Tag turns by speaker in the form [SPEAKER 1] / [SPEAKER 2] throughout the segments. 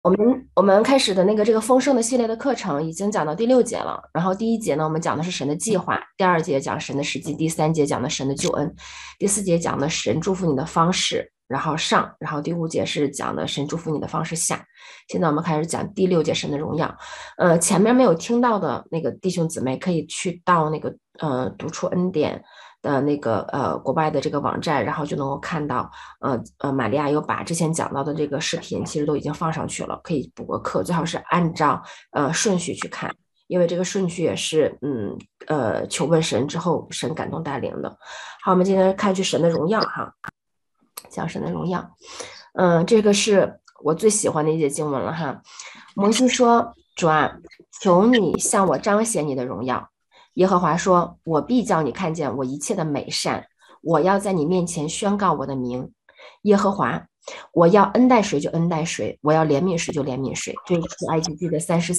[SPEAKER 1] 我们开始的这个丰盛的系列的课程已经讲到第6节了，然后第1节呢，我们讲的是神的计划，第2节讲神的实际，第3节讲的神的救恩，第4节讲的神祝福你的方式，然后上，然后第5节是讲的神祝福你的方式下。现在我们开始讲第6节神的荣耀。前面没有听到的弟兄姊妹可以去到读出恩典的国外的这个网站，然后就能够看到玛利亚有把之前讲到的这个视频其实都已经放上去了，可以补个课，最好是按照顺序去看，因为这个顺序也是求问神之后神感动带领的。好，我们今天看去神的荣耀哈，讲神的荣耀。这个是我最喜欢的一节经文了哈。摩西说：主啊，求你向我彰显你的荣耀。耶和华说：我必叫你看见我一切的美善，我要在你面前宣告我的名。耶和华，我要恩待谁就恩待谁，我要怜悯谁就怜悯谁。这是出埃及记的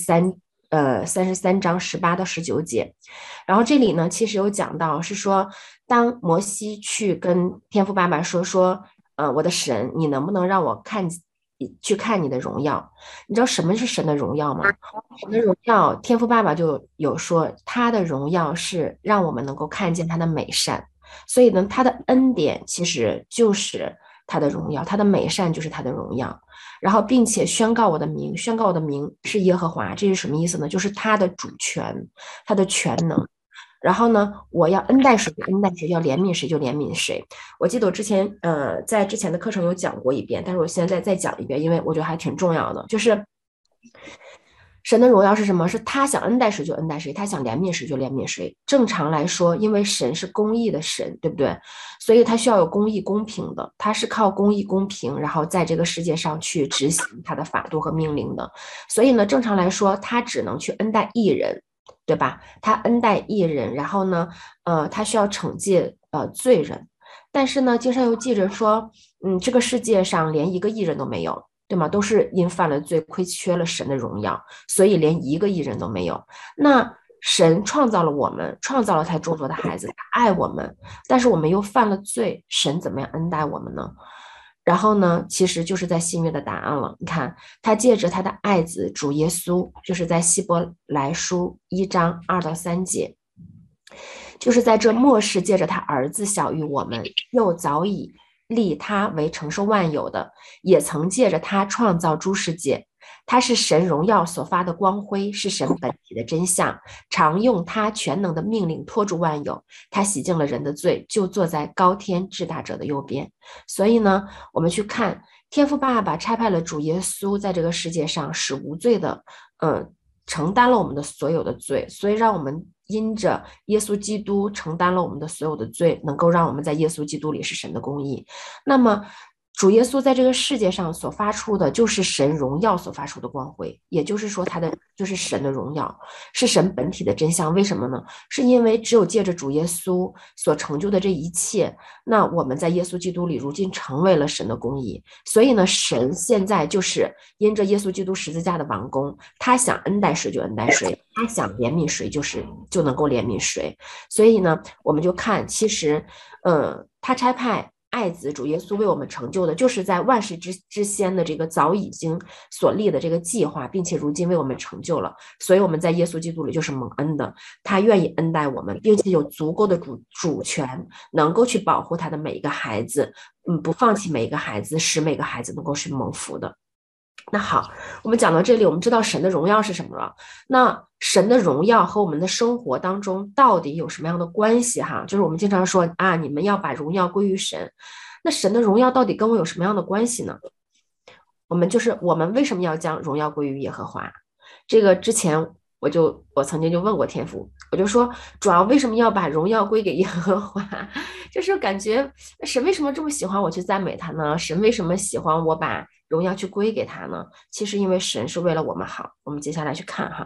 [SPEAKER 1] 33章18到19节。然后这里呢，其实有讲到是说，当摩西去跟天父爸爸说，我的神，你能不能让我去看你的荣耀？你知道什么是神的荣耀吗？神的荣耀，天父爸爸就有说，他的荣耀是让我们能够看见他的美善，所以呢，他的恩典其实就是他的荣耀，他的美善就是他的荣耀。然后，并且宣告我的名，宣告我的名是耶和华，这是什么意思呢？就是他的主权，他的全能。然后呢，我要恩待谁就恩待谁，要怜悯谁就怜悯谁。我记得我之前在之前的课程有讲过一遍，但是我现在再讲一遍，因为我觉得还挺重要的。就是神的荣耀是什么？是他想恩待谁就恩待谁，他想怜悯谁就怜悯谁。正常来说，因为神是公义的神，对不对？所以他需要有公义公平的，他是靠公义公平，然后在这个世界上去执行他的法度和命令的。所以呢，正常来说，他只能去恩待义人，对吧？他恩待义人，然后呢，他需要惩戒罪人。但是呢，经上又记着说，这个世界上连一个义人都没有。对吗？都是因犯了罪，亏缺了神的荣耀，所以连一个义人都没有。那神创造了我们，创造了他众多的孩子，他爱我们，但是我们又犯了罪，神怎么样恩待我们呢？然后呢，其实就是在新约的答案了。你看，他借着他的爱子主耶稣，就是在希伯来书1章2到3节，就是在这末世借着他儿子小于我们，又早已立他为承受万有的，也曾借着他创造诸世界。他是神荣耀所发的光辉，是神本体的真相，常用他全能的命令托住万有。他洗净了人的罪，就坐在高天至大者的右边。所以呢，我们去看天父爸爸差派了主耶稣在这个世界上使无罪的，承担了我们的所有的罪，所以让我们因着耶稣基督承担了我们的所有的罪，能够让我们在耶稣基督里是神的公义。那么主耶稣在这个世界上所发出的就是神荣耀所发出的光辉，也就是说他的就是神的荣耀，是神本体的真相。为什么呢？是因为只有借着主耶稣所成就的这一切，那我们在耶稣基督里如今成为了神的公义。所以呢，神现在就是因着耶稣基督十字架的完工，他想恩待谁就恩待谁，他想怜悯谁就能够怜悯谁。所以呢，我们就看，其实，他差派爱子主耶稣为我们成就的，就是在万世之先的这个早已经所立的这个计划，并且如今为我们成就了。所以我们在耶稣基督里就是蒙恩的，他愿意恩待我们，并且有足够的主权，能够去保护他的每一个孩子，不放弃每一个孩子，使每个孩子能够是蒙福的。那好，我们讲到这里，我们知道神的荣耀是什么了。那神的荣耀和我们的生活当中到底有什么样的关系？哈，就是我们经常说啊，你们要把荣耀归于神。那神的荣耀到底跟我有什么样的关系呢？我们为什么要将荣耀归于耶和华？这个之前我曾经就问过天父，我就说主要为什么要把荣耀归给耶和华？就是感觉神为什么这么喜欢我去赞美他呢？神为什么喜欢我把荣耀去归给他呢？其实因为神是为了我们好。我们接下来去看哈，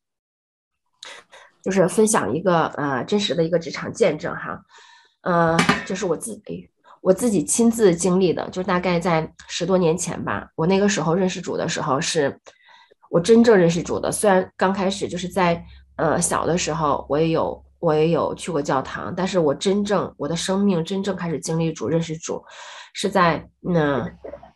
[SPEAKER 1] 就是分享一个真实的一个职场见证哈，就是我自己亲自经历的，就大概在10多年前吧。我那个时候认识主的时候，是我真正认识主的。虽然刚开始就是在小的时候，我也有去过教堂，但是我的生命真正开始经历主、认识主，是在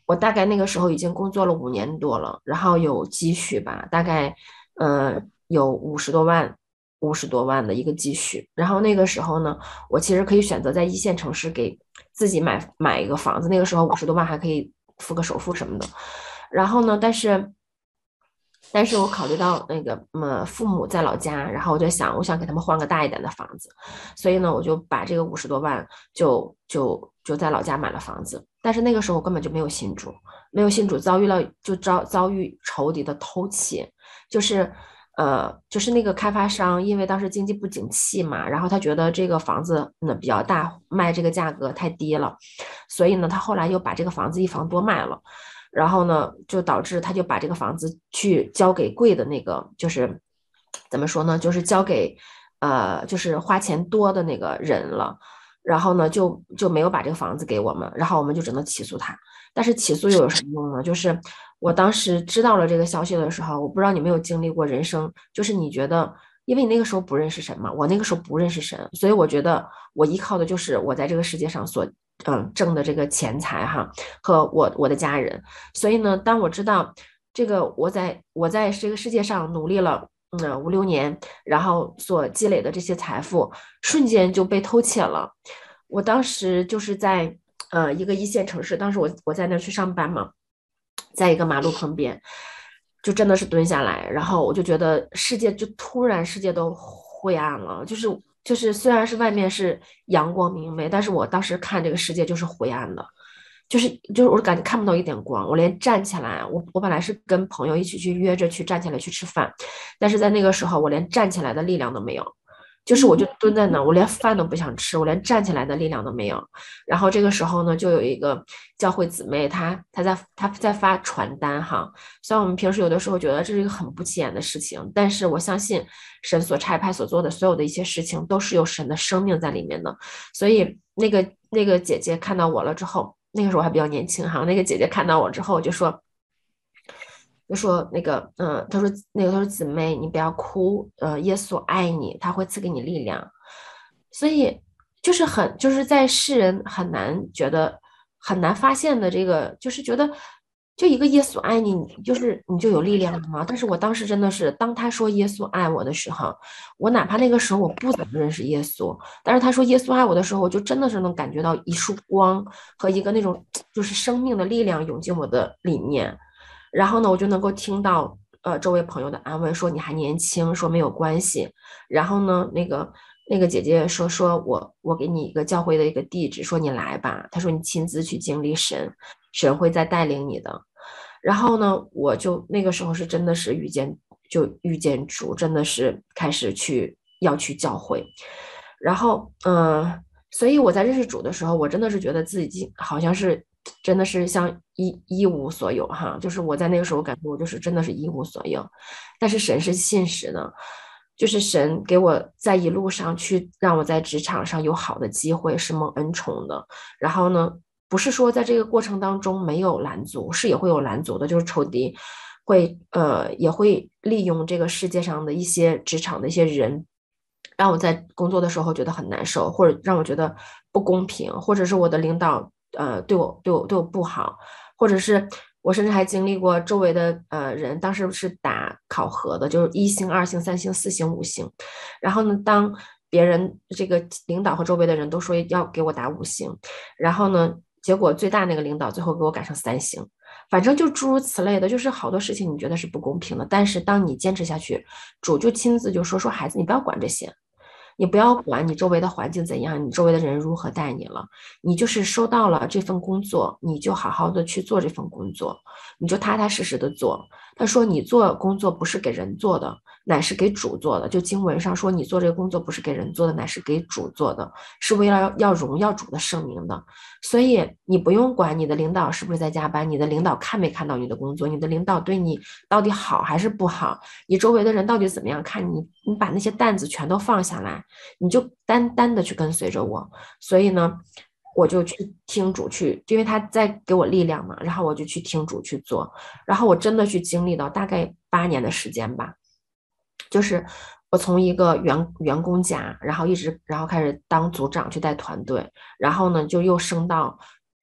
[SPEAKER 1] 我大概那个时候已经工作了5年多了，然后有积蓄吧，大概有50多万，50多万的一个积蓄。然后那个时候呢，我其实可以选择在一线城市给自己买一个房子，那个时候50多万还可以付个首付什么的。然后呢，但是我考虑到那个父母在老家，然后我就想，我想给他们换个大一点的房子，所以呢，我就把这个50多万就在老家买了房子。但是那个时候我根本就没有信主，没有信主，遭遇仇敌的偷窃，就是就是那个开发商，因为当时经济不景气嘛，然后他觉得这个房子比较大，卖这个价格太低了，所以呢，他后来又把这个房子一房多卖了。然后呢，就导致他就把这个房子去交给贵的那个，就是怎么说呢，就是交给就是花钱多的那个人了。然后呢，就没有把这个房子给我们，然后我们就只能起诉他。但是起诉又有什么用呢？就是我当时知道了这个消息的时候，我不知道你没有经历过人生，就是你觉得，因为你那个时候不认识神嘛，我那个时候不认识神，所以我觉得我依靠的就是我在这个世界上所挣的这个钱财哈，和我的家人。所以呢，当我知道这个我在这个世界上努力了5、6年，然后所积累的这些财富瞬间就被偷窃了。我当时就是在一个一线城市，当时我在那儿去上班嘛，在一个马路旁边，就真的是蹲下来，然后我就觉得世界都灰暗了，就是虽然是外面是阳光明媚，但是我当时看这个世界就是灰暗的。就是我感觉看不到一点光，我连站起来，我本来是跟朋友一起去约着去站起来去吃饭，但是在那个时候我连站起来的力量都没有，就是我就蹲在那，我连饭都不想吃，我连站起来的力量都没有。然后这个时候呢，就有一个教会姊妹，她在发传单哈。虽然我们平时有的时候觉得这是一个很不起眼的事情，但是我相信神所差派所做的所有的一些事情都是有神的生命在里面的。所以那个姐姐看到我了之后，那个时候我还比较年轻哈，那个姐姐看到我之后就说那个，她说姊妹，你不要哭，耶稣爱你，他会赐给你力量。所以就是在世人很难发现的这个，就是觉得就一个耶稣爱你，你就有力量了吗？但是我当时真的是，当他说耶稣爱我的时候，我哪怕那个时候我不怎么认识耶稣，但是他说耶稣爱我的时候，我就真的是能感觉到一束光和一个那种就是生命的力量涌进我的里面。然后呢，我就能够听到周围朋友的安慰，说你还年轻，说没有关系。然后呢，那个姐姐说我给你一个教会的一个地址，说你来吧。她说你亲自去经历神，神会再带领你的。然后呢，我就那个时候是真的是遇见主，真的是开始要去教会。然后所以我在认识主的时候，我真的是觉得自己好像是真的是像一无所有哈，就是我在那个时候感觉我就是真的是一无所有，但是神是信实的，就是神给我在一路上去让我在职场上有好的机会，是蒙恩宠的。然后呢，不是说在这个过程当中没有拦阻，是也会有拦阻的，就是仇敌也会利用这个世界上的一些职场的一些人。让我在工作的时候觉得很难受，或者让我觉得不公平，或者是我的领导对我不好，或者是我甚至还经历过周围的人，当时是打考核的，就是1星、2星、3星、4星、5星，然后呢，当别人这个领导和周围的人都说要给我打5星，然后呢，结果最大那个领导最后给我改成3星。反正就诸如此类的，就是好多事情你觉得是不公平的，但是当你坚持下去，主就亲自就说孩子，你不要管这些，你不要管你周围的环境怎样，你周围的人如何待你了，你就是收到了这份工作，你就好好的去做这份工作，你就踏踏实实的做。他说你做工作不是给人做的，乃是给主做的。就经文上说，你做这个工作不是给人做的，乃是给主做的，是为了要荣耀主的圣名的。所以你不用管你的领导是不是在加班，你的领导看没看到你的工作，你的领导对你到底好还是不好，你周围的人到底怎么样看你，你把那些担子全都放下来，你就单单的去跟随着我。所以呢，我就去听主去，因为他在给我力量嘛，然后我就去听主去做，然后我真的去经历到大概8年的时间吧，就是我从一个员工家，然后开始当组长去带团队，然后呢就又升到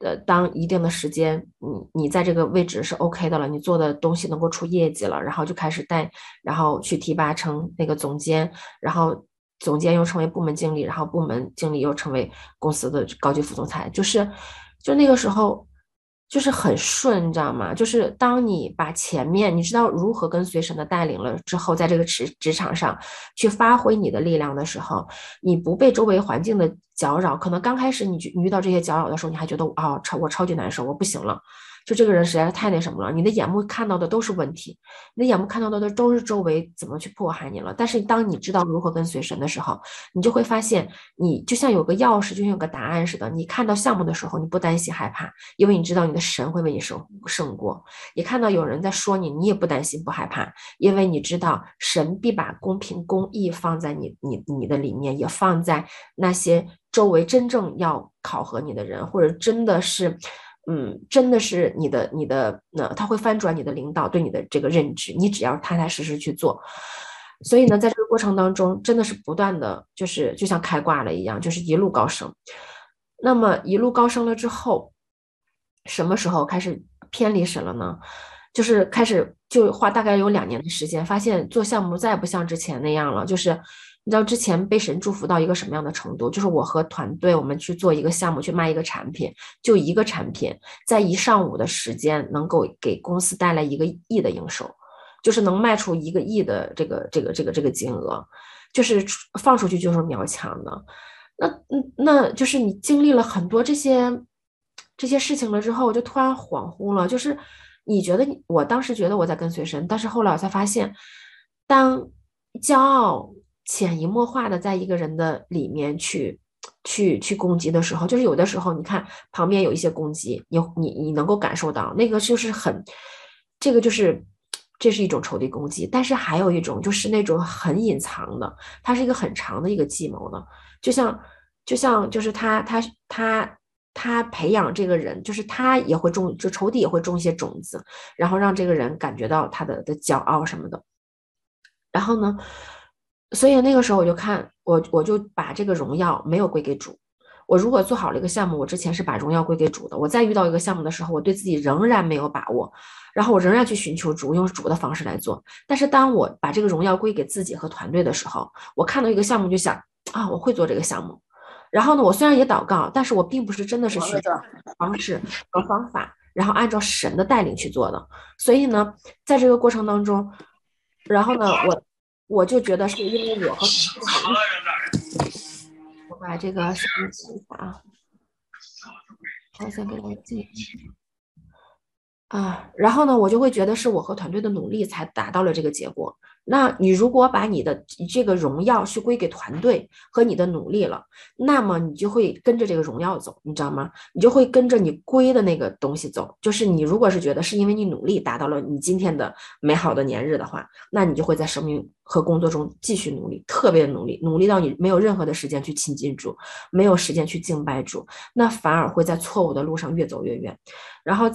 [SPEAKER 1] 当一定的时间，你在这个位置是 OK 的了，你做的东西能够出业绩了，然后就开始带，然后去提拔成那个总监，然后总监又成为部门经理，然后部门经理又成为公司的高级副总裁，就那个时候。就是很顺，你知道吗？就是当你把前面你知道如何跟随神的带领了之后，在这个职场上去发挥你的力量的时候，你不被周围环境的搅扰。可能刚开始你遇到这些搅扰的时候，你还觉得我超级难受，我不行了，就这个人实在是太那什么了。你的眼目看到的都是问题，你的眼目看到的都是周围怎么去迫害你了。但是当你知道如何跟随神的时候，你就会发现，你就像有个钥匙，就像有个答案似的。你看到项目的时候，你不担心害怕，因为你知道你的神会为你胜过。你看到有人在说你，你也不担心不害怕，因为你知道神必把公平公义放在你的里面，也放在那些周围真正要考核你的人，或者真的是他会翻转你的领导对你的这个认知，你只要踏踏实实去做。所以呢，在这个过程当中，真的是不断的，就是就像开挂了一样，就是一路高升。那么一路高升了之后，什么时候开始偏离神了呢？就是开始就花大概有2年的时间，发现做项目再也不像之前那样了。就是你知道之前被神祝福到一个什么样的程度？就是我和团队我们去做一个项目，去卖一个产品，就一个产品，在一上午的时间能够给公司带来1个亿的营收，就是能卖出1个亿的这个金额，就是放出去就是秒抢的。那就是你经历了很多这些事情了之后，我就突然恍惚了，就是我当时觉得我在跟随神，但是后来我才发现，当骄傲潜移默化的在一个人的里面去攻击的时候，就是有的时候你看旁边有一些攻击，你能够感受到那个就是这个就是这是一种仇敌攻击，但是还有一种就是那种很隐藏的，它是一个很长的一个计谋的，就像就是他培养这个人，就是他也会种，就仇敌也会种一些种子，然后让这个人感觉到他的骄傲什么的。然后呢，所以那个时候我就看我就把这个荣耀没有归给主。我如果做好了一个项目，我之前是把荣耀归给主的。我再遇到一个项目的时候，我对自己仍然没有把握，然后我仍然去寻求主，用主的方式来做。但是当我把这个荣耀归给自己和团队的时候，我看到一个项目就想我会做这个项目。然后呢，我虽然也祷告，但是我并不是真的是寻求方式和方法，然后按照神的带领去做的。所以呢，在这个过程当中，然后呢，我就觉得是因为我和我把这个声音静一下啊，我先给我静然后呢，我就会觉得是我和团队的努力才达到了这个结果。那你如果把你的这个荣耀去归给团队和你的努力了，那么你就会跟着这个荣耀走，你知道吗？你就会跟着你归的那个东西走。就是你如果是觉得是因为你努力达到了你今天的美好的年日的话，那你就会在生命和工作中继续努力，特别努力，努力到你没有任何的时间去亲近主，没有时间去敬拜主，那反而会在错误的路上越走越远。然后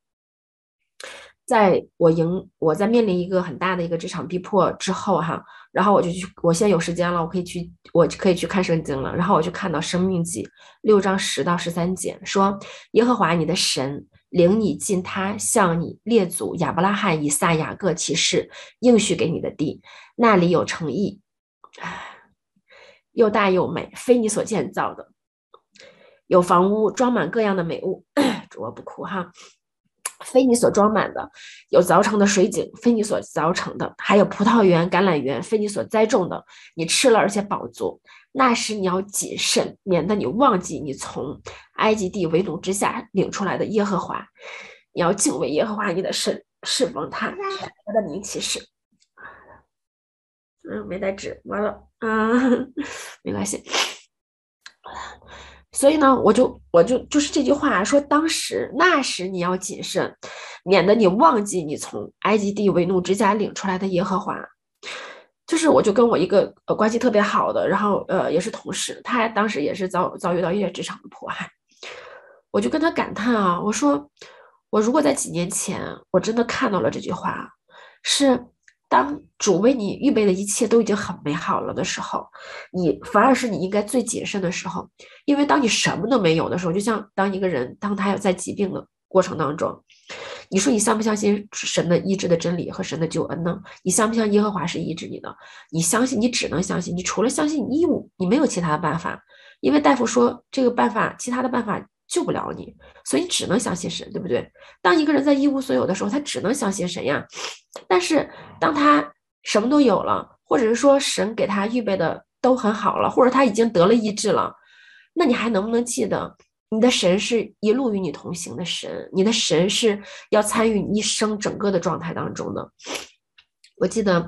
[SPEAKER 1] 我在面临一个很大的一个职场逼迫之后哈，然后我现在有时间了，我可以去看圣经了。然后我就看到《生命记》6章10到13节说，耶和华你的神领你进他向你列祖亚伯拉罕、以撒、雅各起誓应许给你的地，那里有城邑，又大又美，非你所建造的，有房屋装满各样的美物。主我不哭哈。非你所装满的，有凿成的水井，非你所凿成的，还有葡萄园、橄榄园，非你所栽种的。你吃了而且饱足，那时你要谨慎，免得你忘记你从埃及地为奴之下领出来的耶和华。你要敬畏耶和华你的神，侍奉他，他的名起誓。没带纸，完了，没关系。所以呢，就是这句话说，那时你要谨慎，免得你忘记你从埃及地为奴之家领出来的耶和华。就是我就跟我一个关系特别好的，然后也是同事，他当时也是遭遇到一些职场的迫害，我就跟他感叹我说我如果在几年前我真的看到了这句话，是当主为你预备的一切都已经很美好了的时候，你反而是你应该最谨慎的时候，因为当你什么都没有的时候，就像当一个人当他在疾病的过程当中，你说你相不相信神的医治的真理和神的救恩呢？你相不相信耶和华是医治你的？你相信，你只能相信，你除了相信医务，你没有其他的办法，因为大夫说这个办法，其他的办法救不了你，所以你只能相信神，对不对？当一个人在一无所有的时候，他只能相信神呀。但是当他什么都有了，或者是说神给他预备的都很好了，或者他已经得了医治了，那你还能不能记得你的神是一路与你同行的神，你的神是要参与你一生整个的状态当中的。我记得，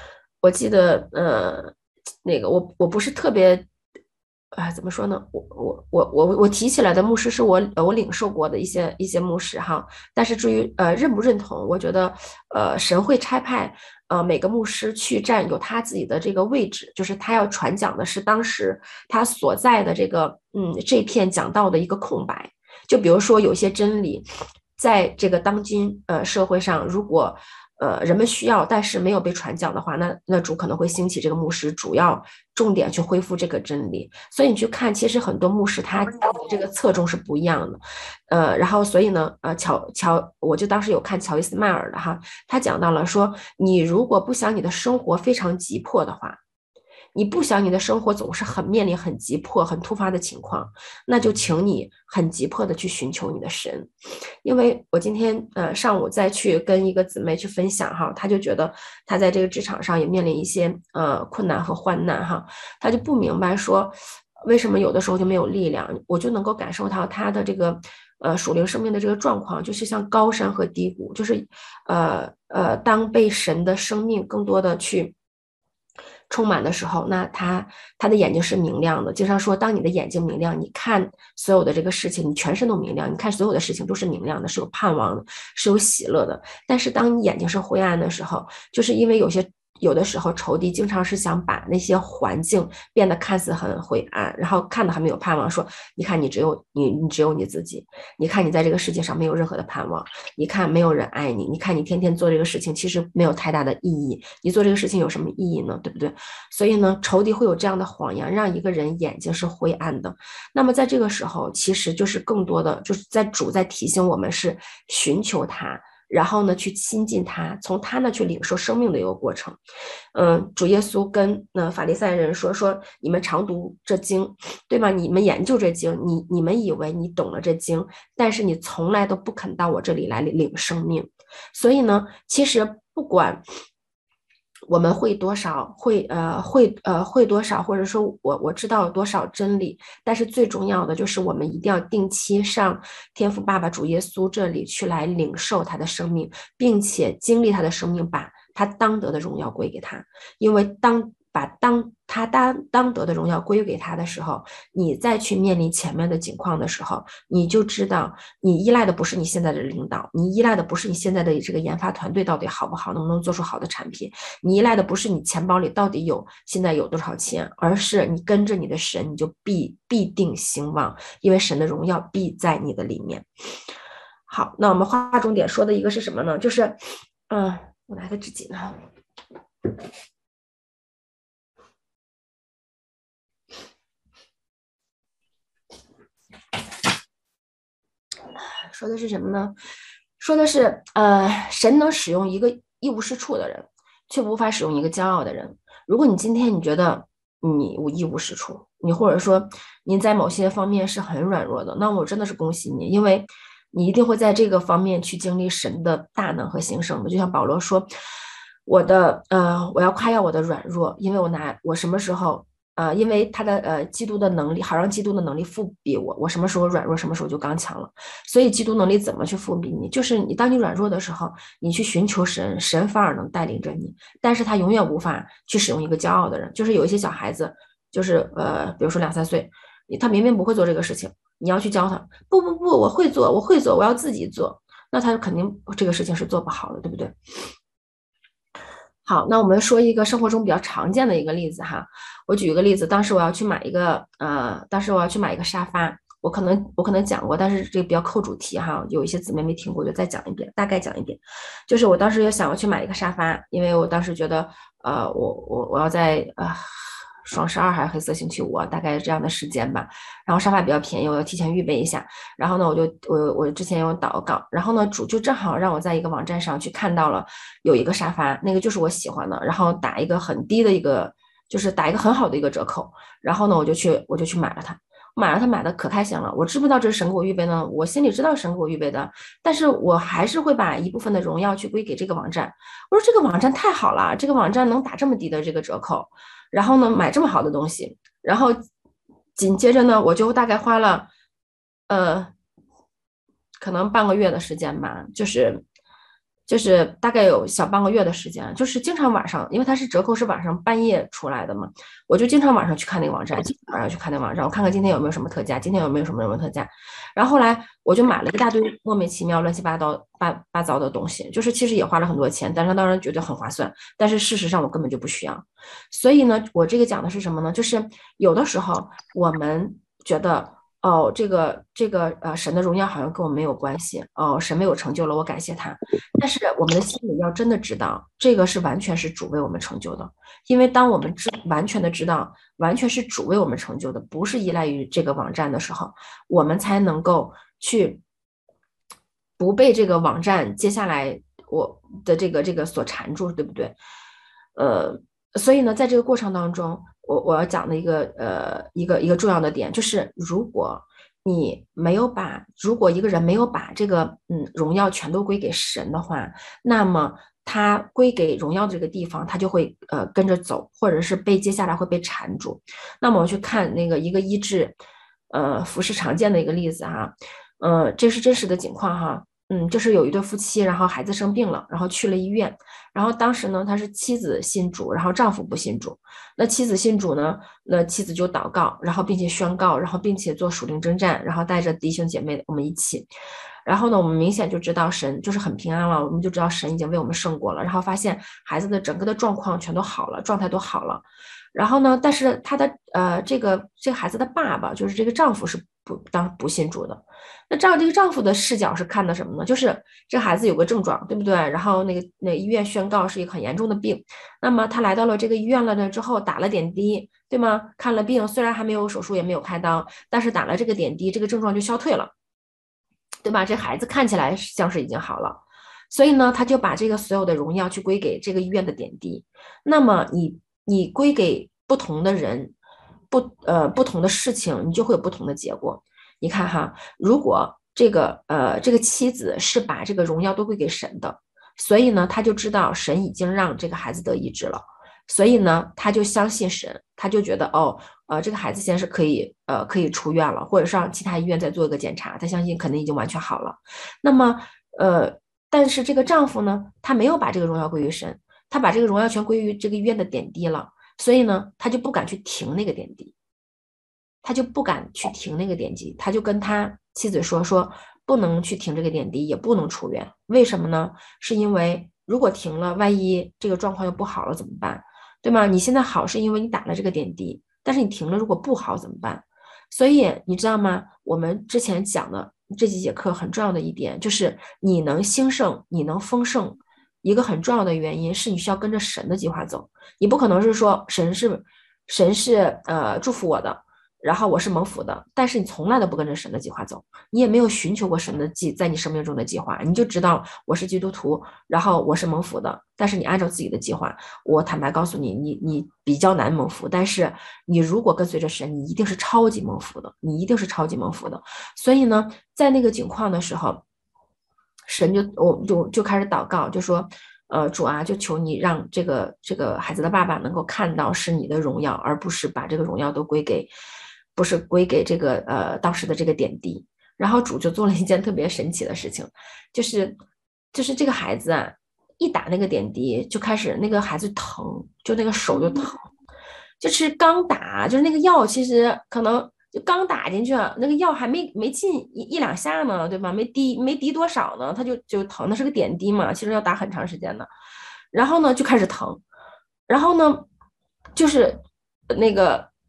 [SPEAKER 1] 那个我不是特别，怎么说呢？我提起来的牧师是我领受过的一些牧师哈，但是至于认不认同，我觉得神会差派每个牧师去占有他自己的这个位置，就是他要传讲的是当时他所在的这片讲道的一个空白。就比如说有些真理，在这个当今社会上，如果人们需要，但是没有被传讲的话，那主可能会兴起这个牧师，主要重点去恢复这个真理。所以你去看，其实很多牧师他这个侧重是不一样的。然后所以呢，我就当时有看乔伊斯迈尔的哈，他讲到了说，你如果不想你的生活非常急迫的话，你不想你的生活总是面临很急迫、很突发的情况，那就请你很急迫的去寻求你的神。因为我今天上午再去跟一个姊妹去分享哈，她就觉得她在这个职场上也面临一些困难和患难哈，她就不明白说为什么有的时候就没有力量，我就能够感受到她的这个属灵生命的这个状况，就是像高山和低谷，就是当被神的生命更多的去充满的时候，那他的眼睛是明亮的。经常说，当你的眼睛明亮，你看所有的这个事情，你全身都明亮，你看所有的事情都是明亮的，是有盼望的，是有喜乐的。但是当你眼睛是灰暗的时候，就是因为有的时候仇敌经常是想把那些环境变得看似很灰暗，然后看得很没有盼望，说你看你只有你自己，你看你在这个世界上没有任何的盼望，你看没有人爱你，你看你天天做这个事情其实没有太大的意义，你做这个事情有什么意义呢？对不对？所以呢，仇敌会有这样的谎言，让一个人眼睛是灰暗的。那么在这个时候，其实就是更多的就是主在提醒我们是寻求他。然后呢，去亲近他，从他那去领受生命的一个过程。主耶稣跟法利赛人说，你们常读这经，对吧？你们研究这经，你们以为你懂了这经，但是你从来都不肯到我这里来领生命。所以呢，其实不管我们会多少，会多少，或者说我知道多少真理，但是最重要的就是我们一定要定期上天父爸爸主耶稣这里去来领受他的生命，并且经历他的生命，把他当得的荣耀归给他。因为当他当得的荣耀归给他的时候，你再去面临前面的境况的时候，你就知道你依赖的不是你现在的领导，你依赖的不是你现在的这个研发团队到底好不好，能不能做出好的产品，你依赖的不是你钱包里到底现在有多少钱，而是你跟着你的神，你就必定兴旺，因为神的荣耀必在你的里面。好，那我们划重点说的一个是什么呢？就是我拿个纸巾呢。说的是什么呢？说的是神能使用一个一无是处的人，却无法使用一个骄傲的人。如果你今天你觉得你一无是处，你或者说你在某些方面是很软弱的，那我真的是恭喜你，因为你一定会在这个方面去经历神的大能和兴盛的。就像保罗说，我要夸耀我的软弱，因为我什么时候因为他的基督的能力，好让基督的能力复辟我。我什么时候软弱，什么时候就刚强了。所以基督能力怎么去复辟你？就是当你软弱的时候，你去寻求神，神反而能带领着你。但是他永远无法去使用一个骄傲的人。就是有一些小孩子，就是比如说2、3岁，他明明不会做这个事情，你要去教他，不，我会做，我要自己做，那他肯定这个事情是做不好的，对不对？好，那我们说一个生活中比较常见的一个例子哈。我举一个例子，当时我要去买一个沙发， 我可能讲过，但是这个比较扣主题哈，有一些姊妹没听过，就再讲一遍，大概讲一遍。就是我当时也想要去买一个沙发，因为我当时觉得我要在双十二还是黑色星期五啊，大概这样的时间吧。然后沙发比较便宜，我要提前预备一下。然后呢，我之前有祷告，然后呢主就正好让我在一个网站上去看到了有一个沙发，那个就是我喜欢的，然后打一个很低的一个，就是打一个很好的一个折扣。然后呢我就去买了它。买了它买的可开心了，我知不知道这是神给我预备呢？我心里知道神给我预备的，但是我还是会把一部分的荣耀去归给这个网站。我说这个网站太好了，这个网站能打这么低的这个折扣，然后呢买这么好的东西，然后紧接着呢我就大概花了呃可能半个月的时间吧，就是大概有小半个月的时间，就是经常晚上，因为它是折扣是晚上半夜出来的嘛，我就经常晚上去看那个网站，经常晚上去看那个网站，我看看今天有没有什么特价，今天有没有什么特价。然后后来我就买了一大堆莫名其妙、乱七八糟的东西，就是其实也花了很多钱，但是当然觉得很划算，但是事实上我根本就不需要。所以呢，我这个讲的是什么呢？就是有的时候我们觉得。哦，神的荣耀好像跟我没有关系。哦，神为我成就了，我感谢他。但是我们的心里要真的知道，这个是完全是主为我们成就的。因为当我们完全的知道，完全是主为我们成就的，不是依赖于这个网站的时候，我们才能够去不被这个网站接下来我的这个所缠住，对不对？呃，所以呢，在这个过程当中，我要讲的一个重要的点就是，如果一个人没有把这个荣耀全都归给神的话，那么他归给荣耀这个地方，他就会跟着走，或者是接下来会被缠住。那么我去看那个一个医治服饰常见的一个例子哈，这是真实的情况哈。就是有一对夫妻，然后孩子生病了，然后去了医院，然后当时呢，他是妻子信主，然后丈夫不信主。那妻子信主呢，那妻子就祷告，然后并且宣告，然后并且做属灵征战，然后带着弟兄姐妹我们一起。然后呢，我们明显就知道神就是很平安了，我们就知道神已经为我们胜过了。然后发现孩子的整个的状况全都好了，状态都好了。然后呢，但是他的这个孩子的爸爸，就是这个丈夫是不信主的。那这个丈夫的视角是看的什么呢？就是这孩子有个症状，对不对？然后那医院宣告是一个很严重的病，那么他来到了这个医院了呢之后打了点滴，对吗？看了病，虽然还没有手术也没有开刀，但是打了这个点滴，这个症状就消退了，对吧？这孩子看起来像是已经好了，所以呢，他就把这个所有的荣耀去归给这个医院的点滴。那么你归给不同的人，不同的事情，你就会有不同的结果。你看哈，如果这个妻子是把这个荣耀都归给神的，所以呢，他就知道神已经让这个孩子得医治了，所以呢，他就相信神，他就觉得这个孩子现在是可以出院了，或者上其他医院再做一个检查，他相信肯定已经完全好了。那么但是这个丈夫呢，他没有把这个荣耀归于神，他把这个荣耀全归于这个医院的点滴了，所以呢，他就不敢去停那个点滴。他就不敢去停那个点滴，他就跟他妻子说不能去停这个点滴，也不能出院。为什么呢？是因为如果停了，万一这个状况又不好了怎么办？对吗？你现在好是因为你打了这个点滴，但是你停了，如果不好怎么办？所以你知道吗？我们之前讲的这几节课很重要的一点就是你能兴盛，你能丰盛，一个很重要的原因是你需要跟着神的计划走。你不可能是说神是祝福我的，然后我是蒙福的，但是你从来都不跟着神的计划走，你也没有寻求过神的在你生命中的计划，你就知道我是基督徒，然后我是蒙福的，但是你按照自己的计划，我坦白告诉你，你比较难蒙福，但是你如果跟随着神，你一定是超级蒙福的，你一定是超级蒙福的。所以呢，在那个情况的时候，神就开始祷告，就说。主啊，就求你让这个孩子的爸爸能够看到是你的荣耀，而不是把这个荣耀都不是归给这个当时的这个点滴。然后主就做了一件特别神奇的事情，就是这个孩子啊，一打那个点滴就开始那个孩子疼，就那个手就疼，就是刚打，就是那个药其实可能就刚打进去，那个药还没进一两下呢，对吧？没滴多少呢，他就疼，那是个点滴嘛，其实要打很长时间的。然后呢就开始疼，然后呢就是那个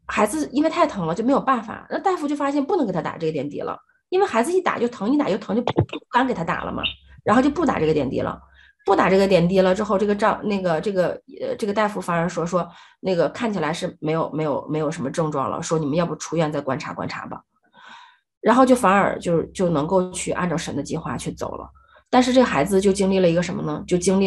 [SPEAKER 1] 孩子因为太疼了就没有办法，那大夫就发现不能给他打这个点滴了，因为孩子一打就疼，一打就疼，就不敢给他打了嘛，然后就不打这个点滴了。不打这个点滴了之后，这个大夫反而说那个看起来是没有什么症状了，说你们要不出院再观察观察吧。然后就反而就能够去按照神的计划去走了。但是这个孩子就经历了一个什么呢？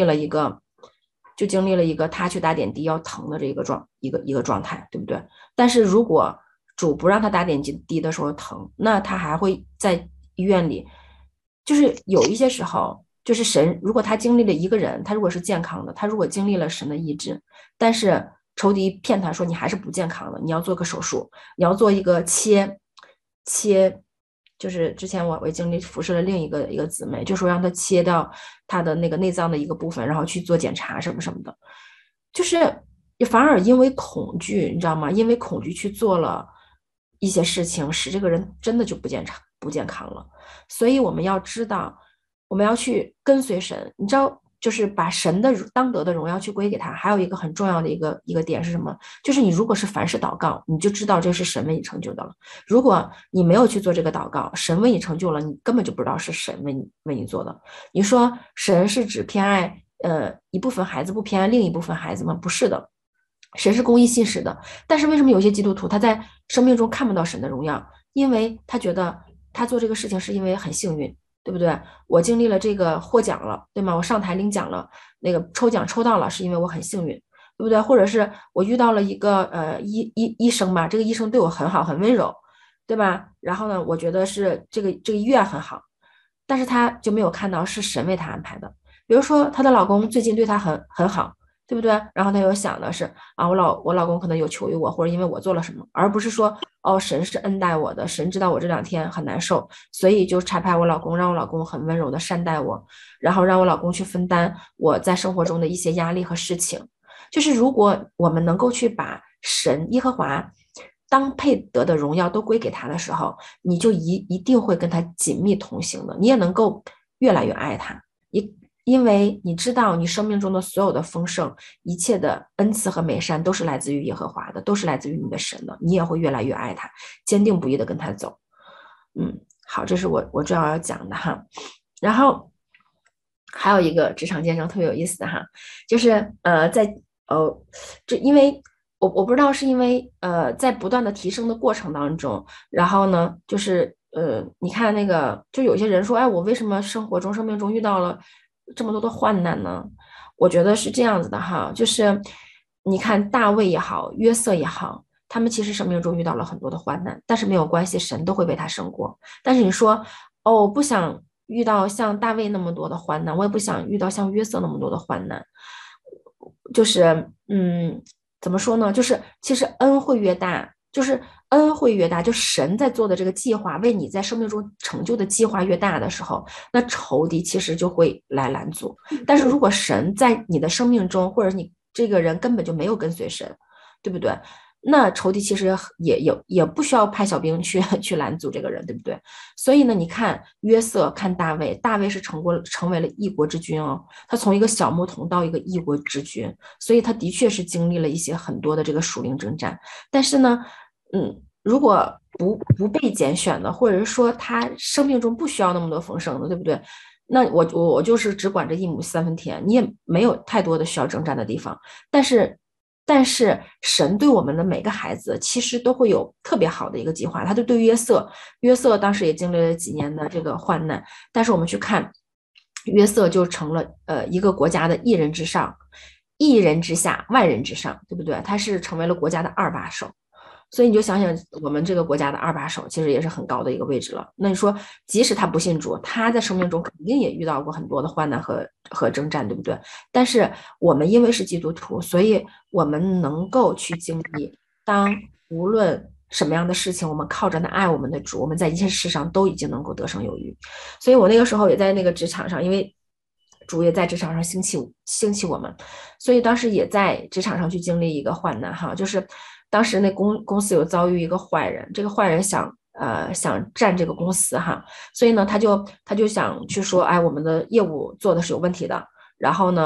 [SPEAKER 1] 就经历了一个他去打点滴要疼的这个状态，对不对？但是如果主不让他打点滴的时候疼，那他还会在医院里，就是有一些时候，就是神如果他经历了一个人，他如果是健康的，他如果经历了神的医治，但是仇敌骗他说你还是不健康的，你要做个手术，你要做一个切，就是之前我经历服侍了另一个姊妹，就说让她切掉她的那个内脏的一个部分，然后去做检查什么什么的，就是反而因为恐惧，你知道吗？因为恐惧去做了一些事情，使这个人真的就不健康了。所以我们要知道，我们要去跟随神，你知道。就是把神的当得的荣耀去归给他。还有一个很重要的一个点是什么？就是你如果是凡事祷告，你就知道这是神为你成就的了。如果你没有去做这个祷告，神为你成就了，你根本就不知道是神为你做的。你说神是只偏爱一部分孩子，不偏爱另一部分孩子吗？不是的，神是公义信实的。但是为什么有些基督徒他在生命中看不到神的荣耀？因为他觉得他做这个事情是因为很幸运。对不对？我经历了这个获奖了，对吗？我上台领奖了，那个抽奖抽到了，是因为我很幸运，对不对？或者是我遇到了一个医生吧，这个医生对我很好，很温柔，对吧？然后呢，我觉得是这个医院很好，但是他就没有看到是神为他安排的。比如说她的老公最近对她很好，对不对？然后她又想的是啊，我老公可能有求于我，或者因为我做了什么，而不是说哦，神是恩待我的，神知道我这2天很难受，所以就差派我老公，让我老公很温柔的善待我，然后让我老公去分担我在生活中的一些压力和事情。就是如果我们能够去把神耶和华当配得的荣耀都归给他的时候，你就一定会跟他紧密同行的，你也能够越来越爱他。因为你知道你生命中的所有的丰盛，一切的恩赐和美善都是来自于耶和华的，都是来自于你的神的，你也会越来越爱他，坚定不移的跟他走。好，这是我主要讲的哈。然后还有一个职场见证特别有意思的哈，就是在这因为我不知道是因为在不断的提升的过程当中，然后呢就是你看那个就有些人说，哎，我为什么生命中遇到了这么多的患难呢？我觉得是这样子的哈，就是你看大卫也好，约瑟也好，他们其实生命中遇到了很多的患难，但是没有关系，神都会为他胜过。但是你说，哦，我不想遇到像大卫那么多的患难，我也不想遇到像约瑟那么多的患难，就是怎么说呢？就是其实恩会越大，就是恩会越大，就神在做的这个计划，为你在生命中成就的计划越大的时候，那仇敌其实就会来拦阻。但是如果神在你的生命中，或者你这个人根本就没有跟随神，对不对？那仇敌其实也不需要派小兵去拦阻这个人，对不对？所以呢，你看约瑟，看大卫，大卫是成为了一国之君哦，他从一个小牧童到一个一国之君，所以他的确是经历了一些很多的这个属灵征战。但是呢，如果不被拣选的，或者是说他生命中不需要那么多丰盛的，对不对？那我就是只管这一亩三分田，你也没有太多的需要征战的地方。但是神对我们的每个孩子其实都会有特别好的一个计划。他就对约瑟当时也经历了几年的这个患难，但是我们去看约瑟就成了一个国家的一人之上，一人之下，万人之上，对不对？他是成为了国家的二把手。所以你就想想，我们这个国家的二把手其实也是很高的一个位置了。那你说，即使他不信主，他在生命中肯定也遇到过很多的患难和征战，对不对？但是我们因为是基督徒，所以我们能够去经历，当无论什么样的事情，我们靠着那爱我们的主，我们在一切事上都已经能够得胜有余。所以我那个时候也在那个职场上，因为主也在职场上兴起我们，所以当时也在职场上去经历一个患难哈，就是当时那公司有遭遇一个坏人，这个坏人想占这个公司哈，所以呢他就想去说，哎，我们的业务做的是有问题的，然后呢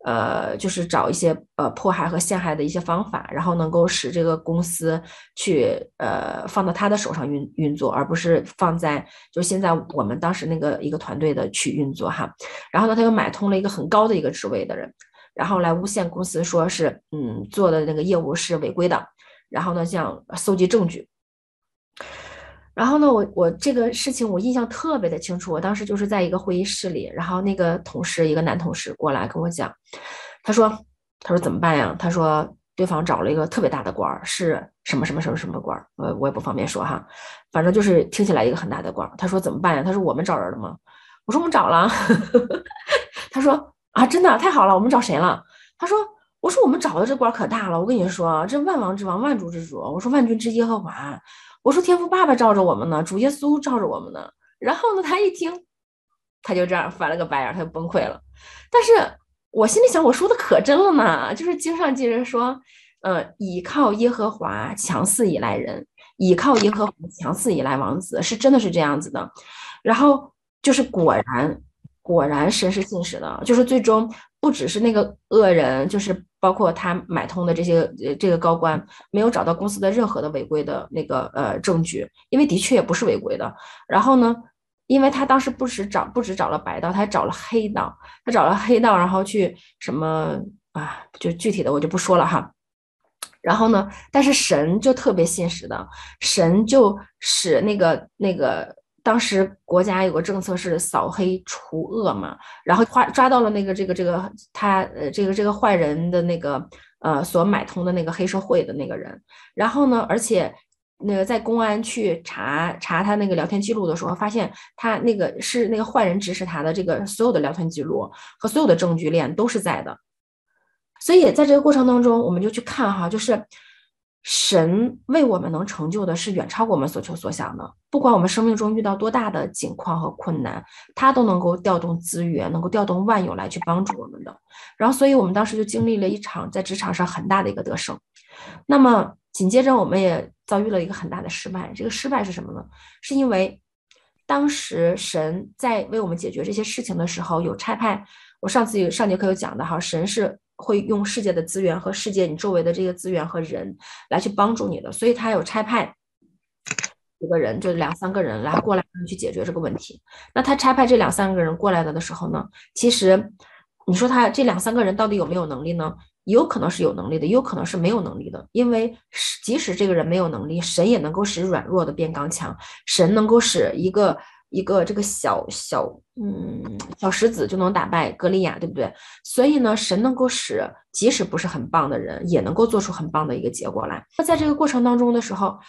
[SPEAKER 1] 就是找一些迫害和陷害的一些方法，然后能够使这个公司去放到他的手上运作，而不是放在就现在我们当时那个一个团队的去运作哈。然后呢，他又买通了一个很高的一个职位的人，然后来诬陷公司说是做的那个业务是违规的，然后呢这样搜集证据。然后呢，我这个事情我印象特别的清楚，我当时就是在一个会议室里，然后那个同事一个男同事过来跟我讲，他说怎么办呀？他说对方找了一个特别大的官儿，是什么什么什么什么官儿，我也不方便说哈，反正就是听起来一个很大的官儿。他说怎么办呀？他说我们找人了吗？我说我们找了。他说啊，真的太好了，我们找谁了？他说我说我们找的这官儿可大了，我跟你说这万王之王，万主之主，我说万军之耶和华。我说天父爸爸罩着我们呢，主耶稣罩着我们呢。然后呢，他一听，他就这样翻了个白眼，他就崩溃了。但是我心里想，我说的可真了呢，就是经上记着说，倚靠耶和华强似以来人，倚靠耶和华强似以来王子，是真的是这样子的。然后就是果然神是信实的，就是最终不只是那个恶人，就是包括他买通的这个高官，没有找到公司的任何的违规的那个证据，因为的确也不是违规的。然后呢，因为他当时不止找了白道，他还找了黑道，然后去什么啊，就具体的我就不说了哈。然后呢，但是神就特别信实的，神就使那个当时国家有个政策是扫黑除恶嘛，然后抓到了那个这个他这个坏人的那个所买通的那个黑社会的那个人，然后呢，而且那个在公安去查他那个聊天记录的时候，发现他那个是那个坏人指使他的这个所有的聊天记录和所有的证据链都是在的。所以在这个过程当中，我们就去看哈，就是神为我们能成就的是远超过我们所求所想的。不管我们生命中遇到多大的境况和困难，他都能够调动资源，能够调动万有来去帮助我们的。然后，所以我们当时就经历了一场在职场上很大的一个得胜。那么紧接着，我们也遭遇了一个很大的失败。这个失败是什么呢？是因为当时神在为我们解决这些事情的时候，有差派。我上节课有讲的哈，神是会用世界的资源和世界你周围的这些资源和人来去帮助你的，所以他有差派几个人，就两三个人来过来去解决这个问题。那他差派这两三个人过来的时候呢，其实你说他这两三个人到底有没有能力呢？有可能是有能力的，也有可能是没有能力的。因为即使这个人没有能力，神也能够使软弱的变刚强，神能够使一个这个小石子就能打败歌利亚，对不对？所以呢，神能够使即使不是很棒的人，也能够做出很棒的一个结果来。那在这个过程当中的时候，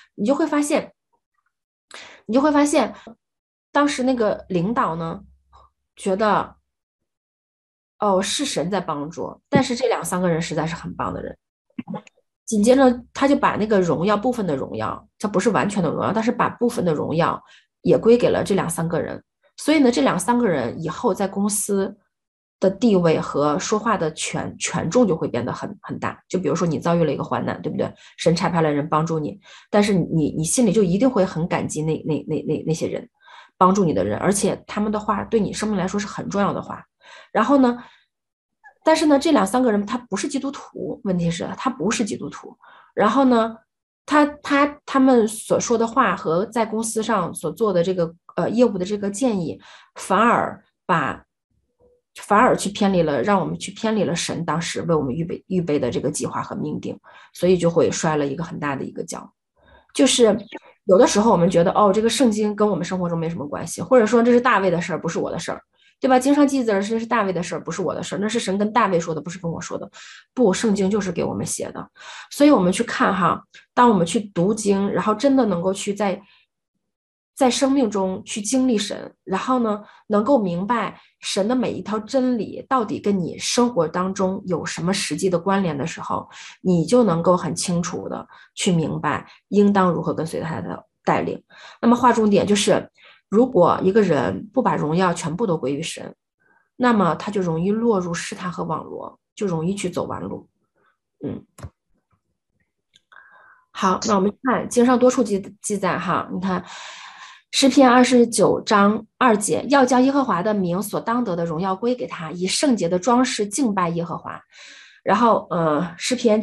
[SPEAKER 1] 你就会发现，当时那个领导呢，觉得哦是神在帮助，但是这两三个人实在是很棒的人。紧接着他就把那个荣耀部分的荣耀，这不是完全的荣耀，但是把部分的荣耀也归给了这两三个人。所以呢，这两三个人以后在公司的地位和说话的权重就会变得很大。就比如说你遭遇了一个患难，对不对？神差派了人帮助你，但是你心里就一定会很感激那些人帮助你的人，而且他们的话对你生命来说是很重要的话。然后呢，但是呢，这两三个人他不是基督徒，问题是他不是基督徒。然后呢，他们所说的话和在公司上所做的这个业务的这个建议，反而去偏离了，让我们去偏离了神当时为我们预备的这个计划和命定，所以就会摔了一个很大的一个跤。就是有的时候我们觉得哦，这个圣经跟我们生活中没什么关系，或者说这是大卫的事儿，不是我的事儿。对吧？经上记载是大卫的事儿，不是我的事儿，那是神跟大卫说的，不是跟我说的。不，圣经就是给我们写的，所以我们去看哈，当我们去读经，然后真的能够去在生命中去经历神，然后呢，能够明白神的每一条真理到底跟你生活当中有什么实际的关联的时候，你就能够很清楚的去明白应当如何跟随他的带领。那么划重点就是。如果一个人不把荣耀全部都归于神，那么他就容易落入试探和网罗，就容易去走弯路。好，那我们看经上多处记载哈，你看诗篇29章2节，要将耶和华的名所当得的荣耀归给他，以圣洁的装饰敬拜耶和华。然后诗篇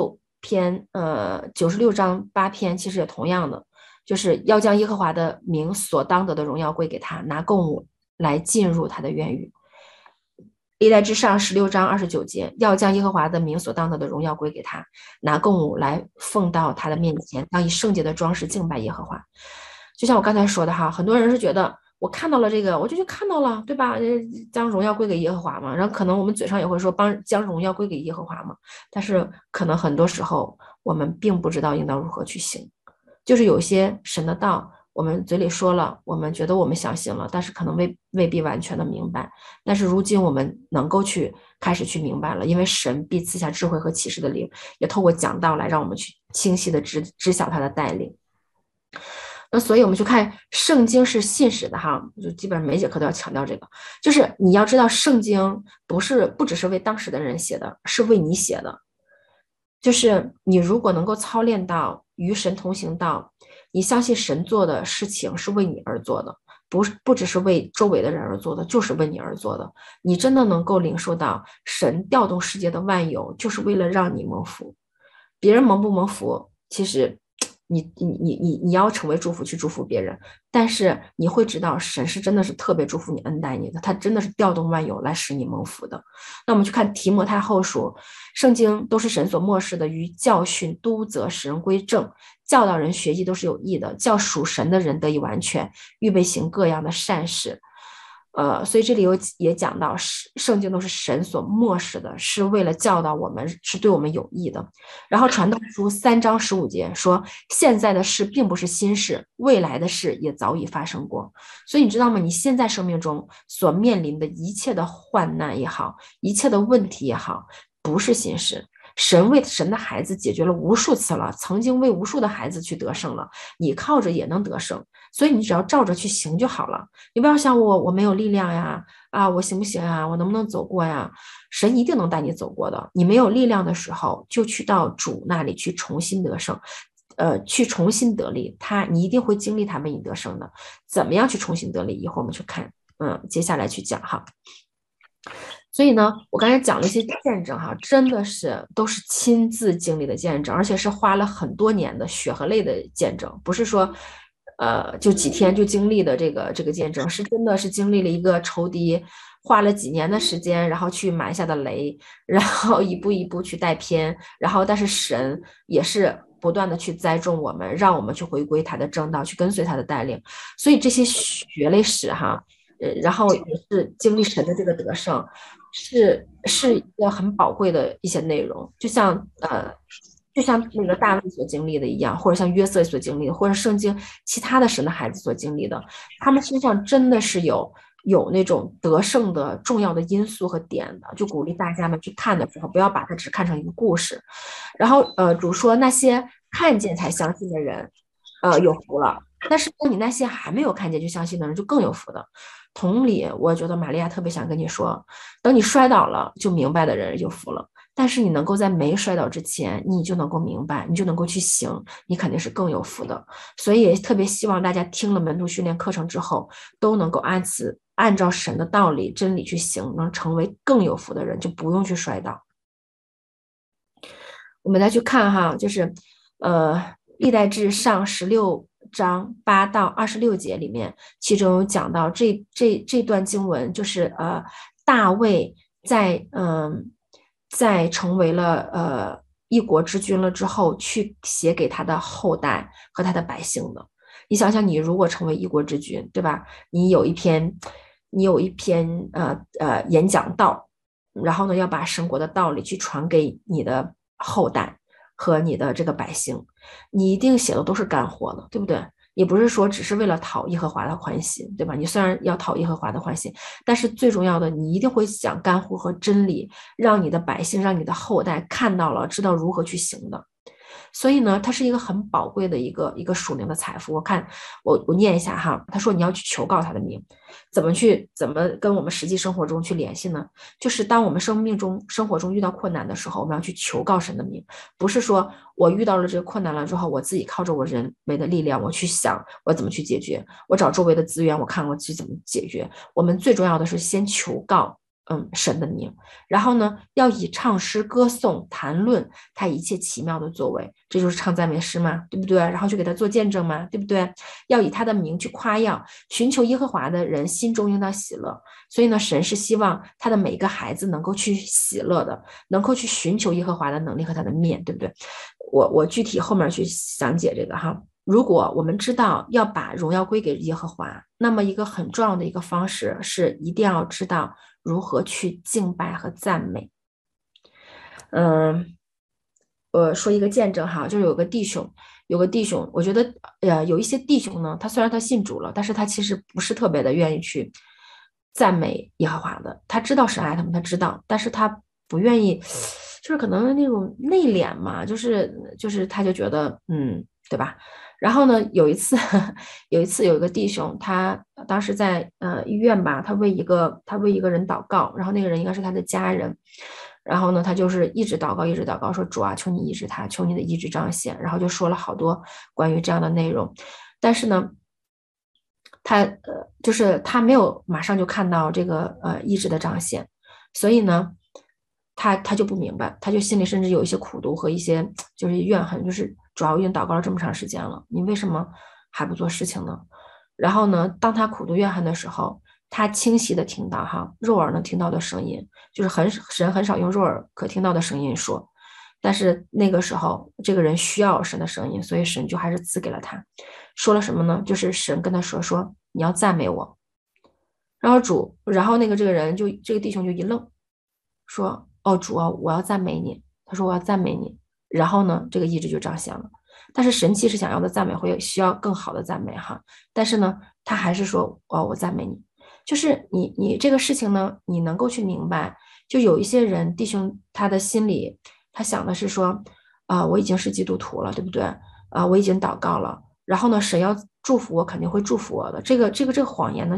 [SPEAKER 1] 96章8篇其实也同样的，就是要将耶和华的名所当得的荣耀归给他，拿供物来进入他的院宇。历代志上16章29节，要将耶和华的名所当得的荣耀归给他，拿供物来奉到他的面前，当以圣洁的装饰敬拜耶和华。就像我刚才说的哈，很多人是觉得我看到了这个，我就去看到了，对吧？将荣耀归给耶和华嘛。然后可能我们嘴上也会说将荣耀归给耶和华嘛，但是可能很多时候我们并不知道应当如何去行。就是有些神的道，我们嘴里说了，我们觉得我们相信了，但是可能未必完全的明白。但是如今我们能够开始去明白了，因为神必赐下智慧和启示的灵，也透过讲道来让我们去清晰的知晓他的带领。那所以我们去看圣经是信使的哈，就基本上每节课都要强调这个，就是你要知道圣经不只是为当时的人写的，是为你写的。就是你如果能够操练到与神同行到，你相信神做的事情是为你而做的，不只是为周围的人而做的，就是为你而做的。你真的能够领受到神调动世界的万有，就是为了让你蒙福。别人蒙不蒙福，其实你要成为祝福去祝福别人，但是你会知道神是真的是特别祝福你恩待你的，他真的是调动万有来使你蒙福的。那我们去看提摩太后书，圣经都是神所默示的，于教训督责使人归正，教导人学义都是有益的，叫属神的人得以完全，预备行各样的善事。所以这里也讲到，圣经都是神所默示的，是为了教导我们，是对我们有益的。然后传道书3章15节说，现在的事并不是新事，未来的事也早已发生过。所以你知道吗？你现在生命中所面临的一切的患难也好，一切的问题也好，不是新事。神为神的孩子解决了无数次了，曾经为无数的孩子去得胜了，你靠着也能得胜。所以你只要照着去行就好了。你不要想我没有力量呀，我行不行呀？我能不能走过呀？神一定能带你走过的。你没有力量的时候，就去到主那里去重新得胜，去重新得力。你一定会经历他为你得胜的。怎么样去重新得力？一会儿我们去看，接下来去讲哈。所以呢，我刚才讲了一些见证哈，真的都是亲自经历的见证，而且是花了很多年的血和泪的见证，不是说就几天就经历的这个见证，是真的是经历了一个仇敌花了几年的时间，然后去埋下的雷，然后一步一步去带偏，然后但是神也是不断的去栽种我们，让我们去回归他的正道，去跟随他的带领。所以这些血泪史哈，然后也是经历神的这个得胜，是一个很宝贵的一些内容，就像那个大卫所经历的一样，或者像约瑟所经历的，或者圣经其他的神的孩子所经历的，他们身上真的是有那种得胜的重要的因素和点的，就鼓励大家们去看的时候，不要把它只看成一个故事。然后主说那些看见才相信的人，有福了。但是你那些还没有看见就相信的人，就更有福的。同理，我觉得玛利亚特别想跟你说，等你摔倒了就明白的人有福了。但是你能够在没摔倒之前，你就能够明白，你就能够去行，你肯定是更有福的。所以也特别希望大家听了门徒训练课程之后，都能够按照神的道理、真理去行，能成为更有福的人，就不用去摔倒。我们再去看哈，就是历代志上16章8到26节里面，其中有讲到这段经文，就是大卫在成为了一国之君了之后，去写给他的后代和他的百姓的。你想想，你如果成为一国之君，对吧？你有一篇演讲道，然后呢，要把神国的道理去传给你的后代和你的这个百姓，你一定写的都是干货的，对不对？也不是说只是为了讨耶和华的欢心，对吧？你虽然要讨耶和华的欢心，但是最重要的，你一定会讲干货和真理，让你的百姓、让你的后代看到了，知道如何去行的。 所以呢，它是一个很宝贵的一个属灵的财富。我念一下哈，他说你要去求告他的名，怎么跟我们实际生活中去联系呢？就是当我们生活中遇到困难的时候，我们要去求告神的名，不是说我遇到了这个困难了之后，我自己靠着我人为的力量，我去想我怎么去解决，我找周围的资源，我看我去怎么解决。我们最重要的是先求告。神的名，然后呢，要以唱诗、歌颂、谈论他一切奇妙的作为，这就是唱赞美诗嘛，对不对？然后就给他做见证嘛，对不对？要以他的名去夸耀，寻求耶和华的人心中应当喜乐。所以呢，神是希望他的每一个孩子能够去喜乐的，能够去寻求耶和华的能力和他的面，对不对？我具体后面去详解这个哈。如果我们知道要把荣耀归给耶和华，那么一个很重要的一个方式是一定要知道如何去敬拜和赞美。我说一个见证哈，就是有个弟兄，我觉得有一些弟兄呢，他虽然他信主了，但是他其实不是特别的愿意去赞美耶和华的。他知道神爱他们，他知道，但是他不愿意，就是可能那种内敛嘛，就是他就觉得对吧？然后呢，有一次有一个弟兄，他当时在医院吧，他为一个人祷告，然后那个人应该是他的家人。然后呢，他就是一直祷告，一直祷告，说主啊，求你医治他，求你的医治彰显。然后就说了好多关于这样的内容，但是呢，就是他没有马上就看到这个医治的彰显，所以呢，他就不明白，他就心里甚至有一些苦毒和一些就是怨恨，就是主要已经祷告了这么长时间了，你为什么还不做事情呢？然后呢，当他苦毒怨恨的时候，他清晰的听到哈肉耳能听到的声音，就是神很少用肉耳可听到的声音说，但是那个时候这个人需要神的声音，所以神就还是赐给了他。说了什么呢？就是神跟他说你要赞美我。然后这个人这个弟兄就一愣，说哦主啊，我要赞美你。他说我要赞美你。然后呢，这个意志就彰显了。但是神其实想要的赞美会需要更好的赞美哈，但是呢，他还是说哦我赞美你。就是你这个事情呢，你能够去明白，就有一些人弟兄他的心里他想的是说我已经是基督徒了，对不对？我已经祷告了。然后呢，神要祝福我，肯定会祝福我的。这个谎言呢，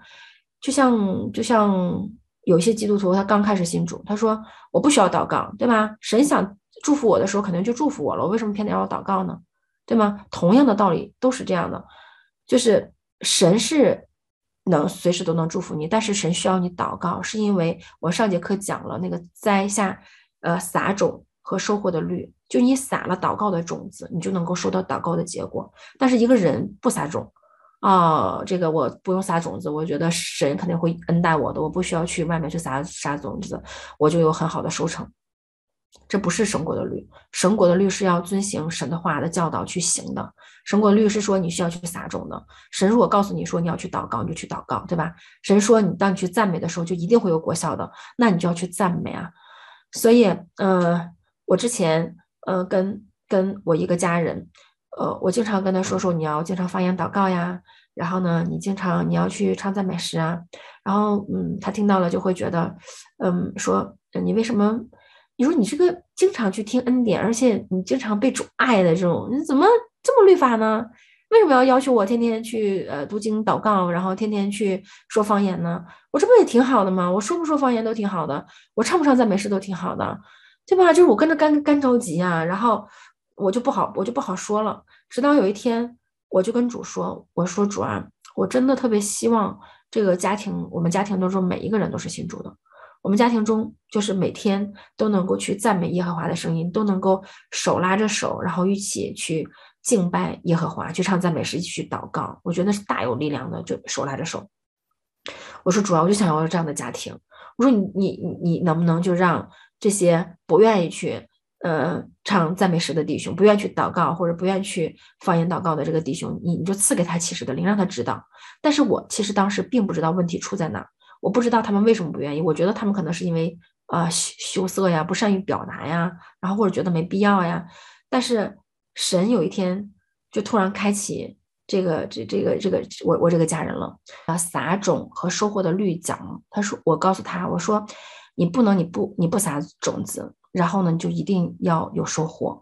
[SPEAKER 1] 就像有一些基督徒，他刚开始信主，他说我不需要祷告，对吧？神想祝福我的时候，肯定就祝福我了，我为什么偏得要祷告呢？对吗？同样的道理都是这样的，就是神是能随时都能祝福你，但是神需要你祷告，是因为我上节课讲了那个栽下撒种和收获的律，就你撒了祷告的种子，你就能够收到祷告的结果。但是一个人不撒种，这个我不用撒种子，我觉得神肯定会恩待我的，我不需要去外面去撒种子，我就有很好的收成。这不是神国的律，神国的律是要遵行神的话的教导去行的。神国律是说你需要去撒种的。神如果告诉你说你要去祷告，你就去祷告，对吧？神说当你去赞美的时候，就一定会有果效的，那你就要去赞美啊。所以，我之前跟我一个家人，我经常跟他说你要经常发言祷告呀，然后呢，你要去唱赞美诗啊，然后他听到了就会觉得，说你为什么？你说你这个经常去听恩典，而且你经常被主爱的这种，你怎么这么律法呢？为什么要求我天天去读经祷告，然后天天去说方言呢？我这不也挺好的吗？我说不说方言都挺好的，我唱不唱赞美诗都挺好的，对吧？就是我跟着干着急啊，然后我就不好说了。直到有一天，我就跟主说，我说主啊，我真的特别希望这个家庭，我们家庭当中每一个人都是信主的。我们家庭中就是每天都能够去赞美耶和华的声音，都能够手拉着手，然后一起去敬拜耶和华，去唱赞美诗，一起去祷告。我觉得是大有力量的，就手拉着手。我说主啊，我就想要这样的家庭。我说你能不能就让这些不愿意去唱赞美诗的弟兄，不愿意去祷告或者不愿意去方言祷告的这个弟兄，你就赐给他启示的灵，让他知道。但是我其实当时并不知道问题出在哪，我不知道他们为什么不愿意。我觉得他们可能是因为羞涩呀，不善于表达呀，然后或者觉得没必要呀。但是神有一天就突然开启我这个家人了。撒种和收获的律讲，我告诉他，我说你不撒种子，然后呢你就一定要有收获。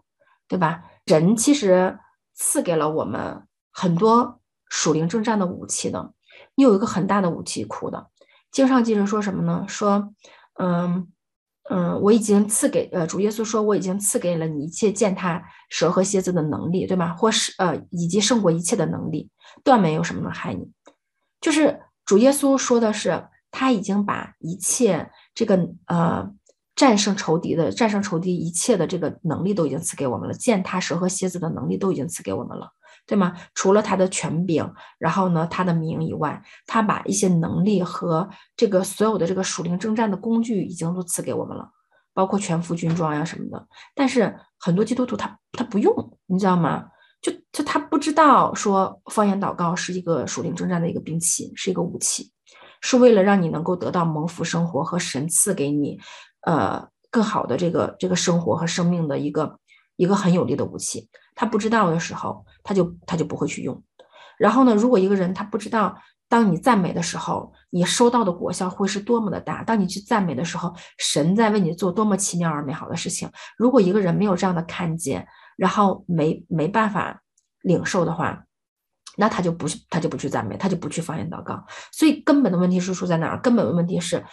[SPEAKER 1] 对吧？神其实赐给了我们很多属灵征战的武器的，你有一个很大的武器库的。经上记着说什么呢？说，嗯我已经赐给主耶稣说我已经赐给了你一切践踏蛇和蝎子的能力，对吗？或是以及胜过一切的能力，断没有什么能害你。就是主耶稣说的是，他已经把一切这个战胜仇敌一切的这个能力都已经赐给我们了，践踏蛇和蝎子的能力都已经赐给我们了，对吗？除了他的权柄，然后呢他的名以外，他把一些能力和这个所有的这个属灵征战的工具已经都赐给我们了，包括全副军装呀什么的。但是很多基督徒他不用，你知道吗？就他不知道说方言祷告是一个属灵征战的一个兵器，是一个武器，是为了让你能够得到蒙福生活和神赐给你更好的这个生活和生命的一个很有力的武器。他不知道的时候，他就不会去用。然后呢，如果一个人他不知道，当你赞美的时候，你收到的果效会是多么的大。当你去赞美的时候，神在为你做多么奇妙而美好的事情。如果一个人没有这样的看见，然后没办法领受的话，那他就不去赞美，他就不去方言祷告。所以根本的问题是出在哪儿？根本的问题是，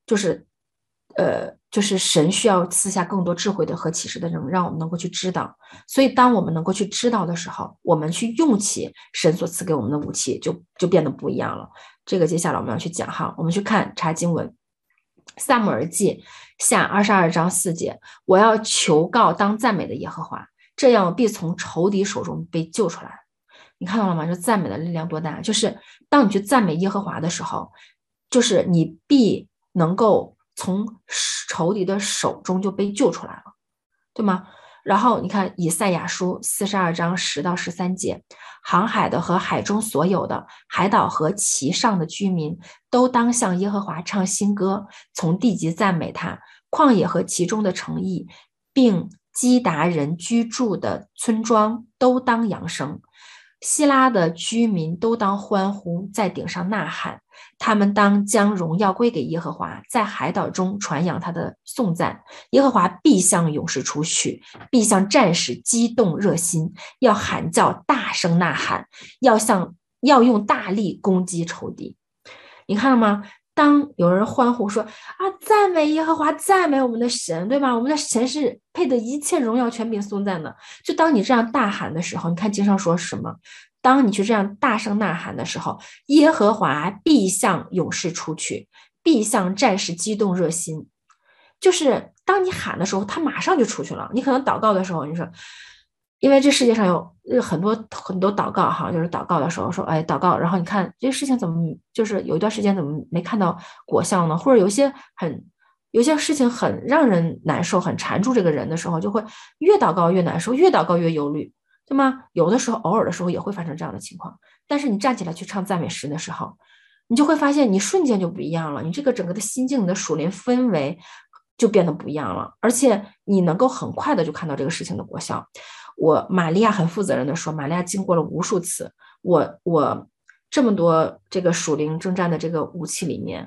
[SPEAKER 1] 就是神需要赐下更多智慧的和启示的人，让我们能够去知道。所以当我们能够去知道的时候，我们去用起神所赐给我们的武器，就变得不一样了。这个接下来我们要去讲哈，我们去看查经文。撒母耳记下22章4节，我要求告当赞美的耶和华，这样必从仇敌手中被救出来。你看到了吗？这赞美的力量多大！就是当你去赞美耶和华的时候，就是你必能够从仇敌的手中就被救出来了，对吗？然后你看以赛亚书42章10到13节，航海的和海中所有的海岛和其上的居民，都当向耶和华唱新歌，从地极赞美他。旷野和其中的城邑，并基达人居住的村庄，都当扬声。希拉的居民都当欢呼，在顶上呐喊。他们当将荣耀归给耶和华，在海岛中传扬他的颂赞。耶和华必向勇士出去，必向战士激动热心，要喊叫，大声呐喊，要用大力攻击仇敌。你看了吗？当有人欢呼说赞美耶和华，赞美我们的神，对吧？我们的神是配得一切荣耀权柄颂赞的。就当你这样大喊的时候，你看经上说什么？当你去这样大声呐喊的时候，耶和华必向勇士出去，必向战士激动热心。就是当你喊的时候，他马上就出去了。你可能祷告的时候，你说，因为这世界上有很多很多祷告哈，就是祷告的时候说，哎，祷告，然后你看这个事情怎么就是有一段时间怎么没看到果效呢？或者有些事情很让人难受，很缠住这个人的时候，就会越祷告越难受，越祷告越忧虑，对吗？有的时候偶尔的时候也会发生这样的情况，但是你站起来去唱赞美诗的时候，你就会发现你瞬间就不一样了，你这个整个的心境、你的属灵氛围就变得不一样了，而且你能够很快的就看到这个事情的果效。玛利亚很负责任的说，玛利亚经过了无数次，我这么多这个属灵征战的这个武器里面，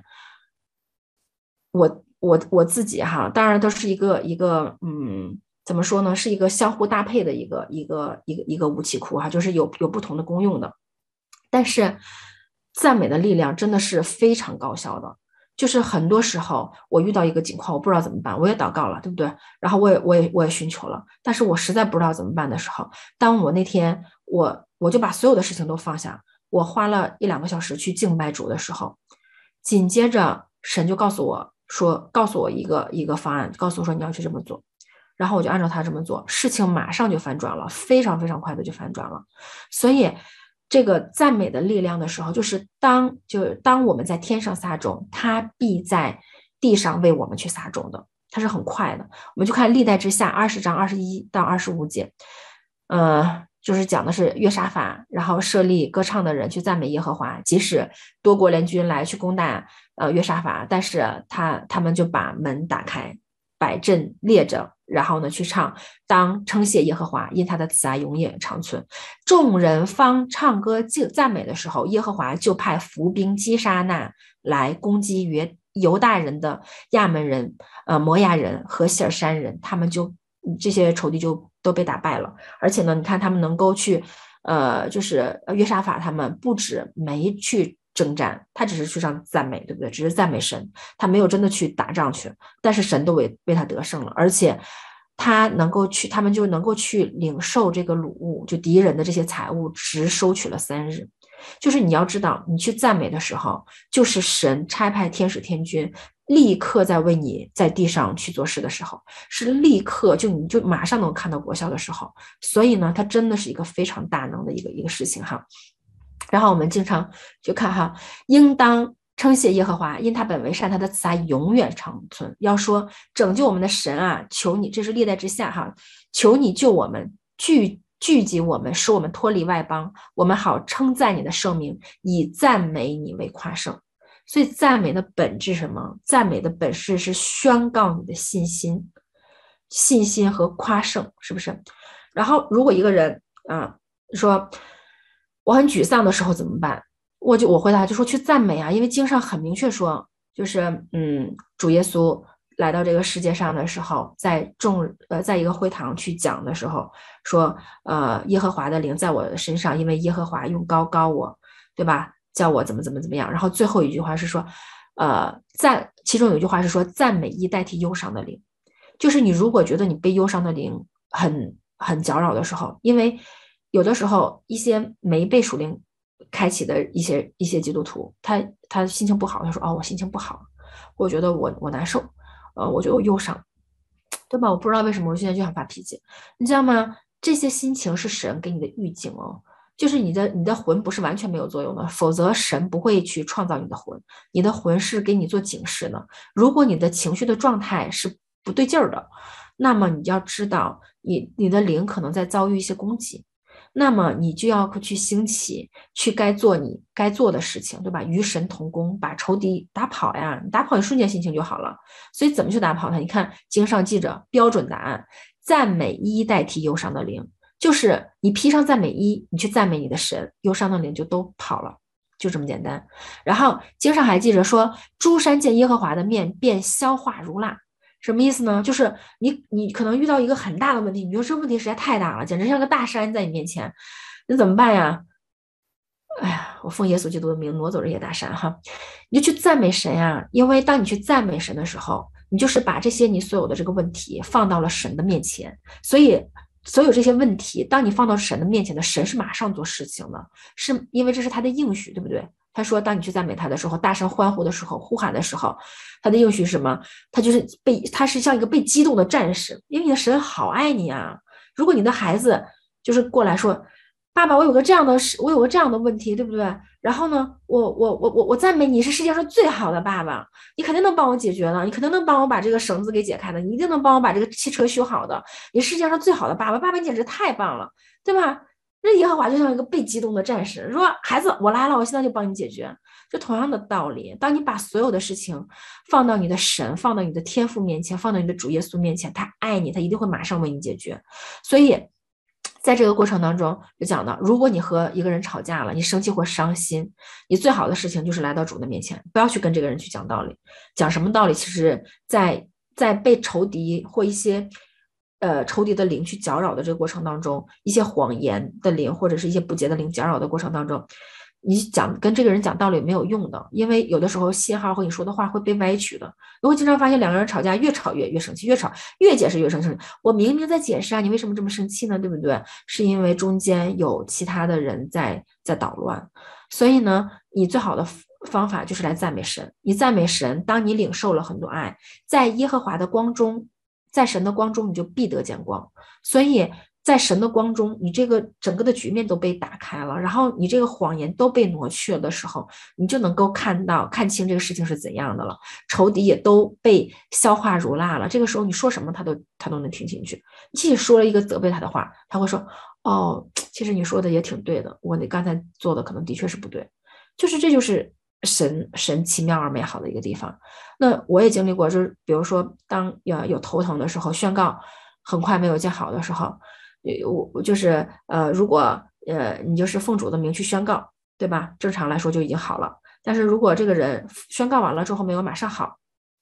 [SPEAKER 1] 我自己哈，当然都是一个怎么说呢，是一个相互搭配的一个武器库哈，就是有不同的功用的。但是赞美的力量真的是非常高效的，就是很多时候我遇到一个情况，我不知道怎么办，我也祷告了，对不对？然后我也寻求了，但是我实在不知道怎么办的时候，当我那天我就把所有的事情都放下，我花了1-2个小时去敬拜主的时候，紧接着神就告诉我一个方案，告诉我说你要去这么做，然后我就按照他这么做，事情马上就反转了，非常非常快的就反转了。所以这个赞美的力量的时候，就是当我们在天上撒种，他必在地上为我们去撒种的，它是很快的。我们就看历代之下20章21到25节，就是讲的是约沙法，然后设立歌唱的人去赞美耶和华，即使多国联军来去攻打约沙法，但是他们就把门打开，摆阵列着，然后呢去唱，当称谢耶和华，因他的慈爱永远长存。众人方唱歌赞美的时候，耶和华就派伏兵击杀那来攻击犹大人的亚门人、摩亚人和希尔山人，他们就这些仇敌都被打败了。而且呢，你看他们能够去，就是约沙法他们不止没去征战，他只是去上赞美，对不对？只是赞美神，他没有真的去打仗去，但是神都为他得胜了，而且他能够去，他们就能够去领受这个掳物，就敌人的这些财物，只收取了3日。就是你要知道，你去赞美的时候，就是神差派天使天军立刻在为你在地上去做事的时候，是立刻就你就马上能看到果效的时候。所以呢，它真的是一个非常大能的一个事情哈。然后我们经常就看哈，应当称谢耶和华，因他本为善，他的慈爱永远长存。要说拯救我们的神啊，求你，这是历代之下哈，求你救我们，聚集我们，使我们脱离外邦，我们好称赞你的圣名，以赞美你为夸胜。所以赞美的本质是什么？赞美的本质是宣告你的信心，信心和夸胜，是不是？然后如果一个人说我很沮丧的时候怎么办？我回答就说去赞美啊，因为经上很明确说，就是主耶稣来到这个世界上的时候，在一个会堂去讲的时候说，耶和华的灵在我的身上，因为耶和华用膏我，对吧？叫我怎么样。然后最后一句话是说，其中有一句话是说赞美一代替忧伤的灵，就是你如果觉得你被忧伤的灵很搅扰的时候，因为有的时候一些没被属灵开启的一些基督徒，他心情不好，他说我心情不好，我觉得我难受，我觉得我忧伤，对吧？我不知道为什么我现在就想发脾气，你知道吗？这些心情是神给你的预警哦，就是你的魂不是完全没有作用的，否则神不会去创造你的魂，你的魂是给你做警示的。如果你的情绪的状态是不对劲儿的，那么你要知道你的灵可能在遭遇一些攻击。那么你就要去兴起，去该做你该做的事情，对吧？与神同工，把仇敌打跑呀！你打跑，你瞬间心情就好了。所以怎么去打跑它？你看经上记着标准答案：赞美衣代替忧伤的灵，就是你披上赞美衣，你去赞美你的神，忧伤的灵就都跑了，就这么简单。然后经上还记着说，诸山见耶和华的面，便消化如蜡。什么意思呢？就是你可能遇到一个很大的问题，你说这问题实在太大了，简直像个大山在你面前，那怎么办呀？哎呀，我奉耶稣基督的名挪走这些大山哈，你就去赞美神呀，因为当你去赞美神的时候，你就是把这些你所有的这个问题放到了神的面前，所以所有这些问题，当你放到神的面前的，神是马上做事情的，是因为这是他的应许，对不对？他说，当你去赞美他的时候，大声欢呼的时候，呼喊的时候，他的应许是什么？他是像一个被激动的战士，因为你的神好爱你啊。如果你的孩子就是过来说，爸爸，我有个这样的事，我有个这样的问题，对不对？然后呢，我赞美你是世界上最好的爸爸，你肯定能帮我解决的，你肯定能帮我把这个绳子给解开的，你一定能帮我把这个汽车修好的，你是世界上最好的爸爸，爸爸你简直太棒了，对吧？那耶和华就像一个被激动的战士，说孩子，我来了，我现在就帮你解决。就同样的道理，当你把所有的事情放到你的神，放到你的天父面前，放到你的主耶稣面前，他爱你，他一定会马上为你解决。所以在这个过程当中，就讲到，如果你和一个人吵架了，你生气或伤心，你最好的事情就是来到主的面前，不要去跟这个人去讲道理。讲什么道理？其实在被仇敌或一些仇敌的灵去搅扰的这个过程当中，一些谎言的灵或者是一些不洁的灵搅扰的过程当中，你跟这个人讲道理没有用的，因为有的时候信号和你说的话会被歪曲的。你会经常发现两个人吵架，越吵越生气，越吵越解释越生气。我明明在解释啊，你为什么这么生气呢？对不对？是因为中间有其他的人在捣乱。所以呢，你最好的方法就是来赞美神。你赞美神，当你领受了很多爱，在耶和华的光中，在神的光中，你就必得见光。所以在神的光中，你这个整个的局面都被打开了，然后你这个谎言都被挪去了的时候，你就能够看清这个事情是怎样的了，仇敌也都被消化如蜡了。这个时候你说什么他都能听进去。你即使说了一个责备他的话，他会说其实你说的也挺对的，我刚才做的可能的确是不对。这就是神奇妙而美好的一个地方。那我也经历过，就是比如说当有头疼的时候，宣告很快没有见好的时候，我就是如果你就是奉主的名去宣告，对吧？正常来说就已经好了。但是如果这个人宣告完了之后没有马上好，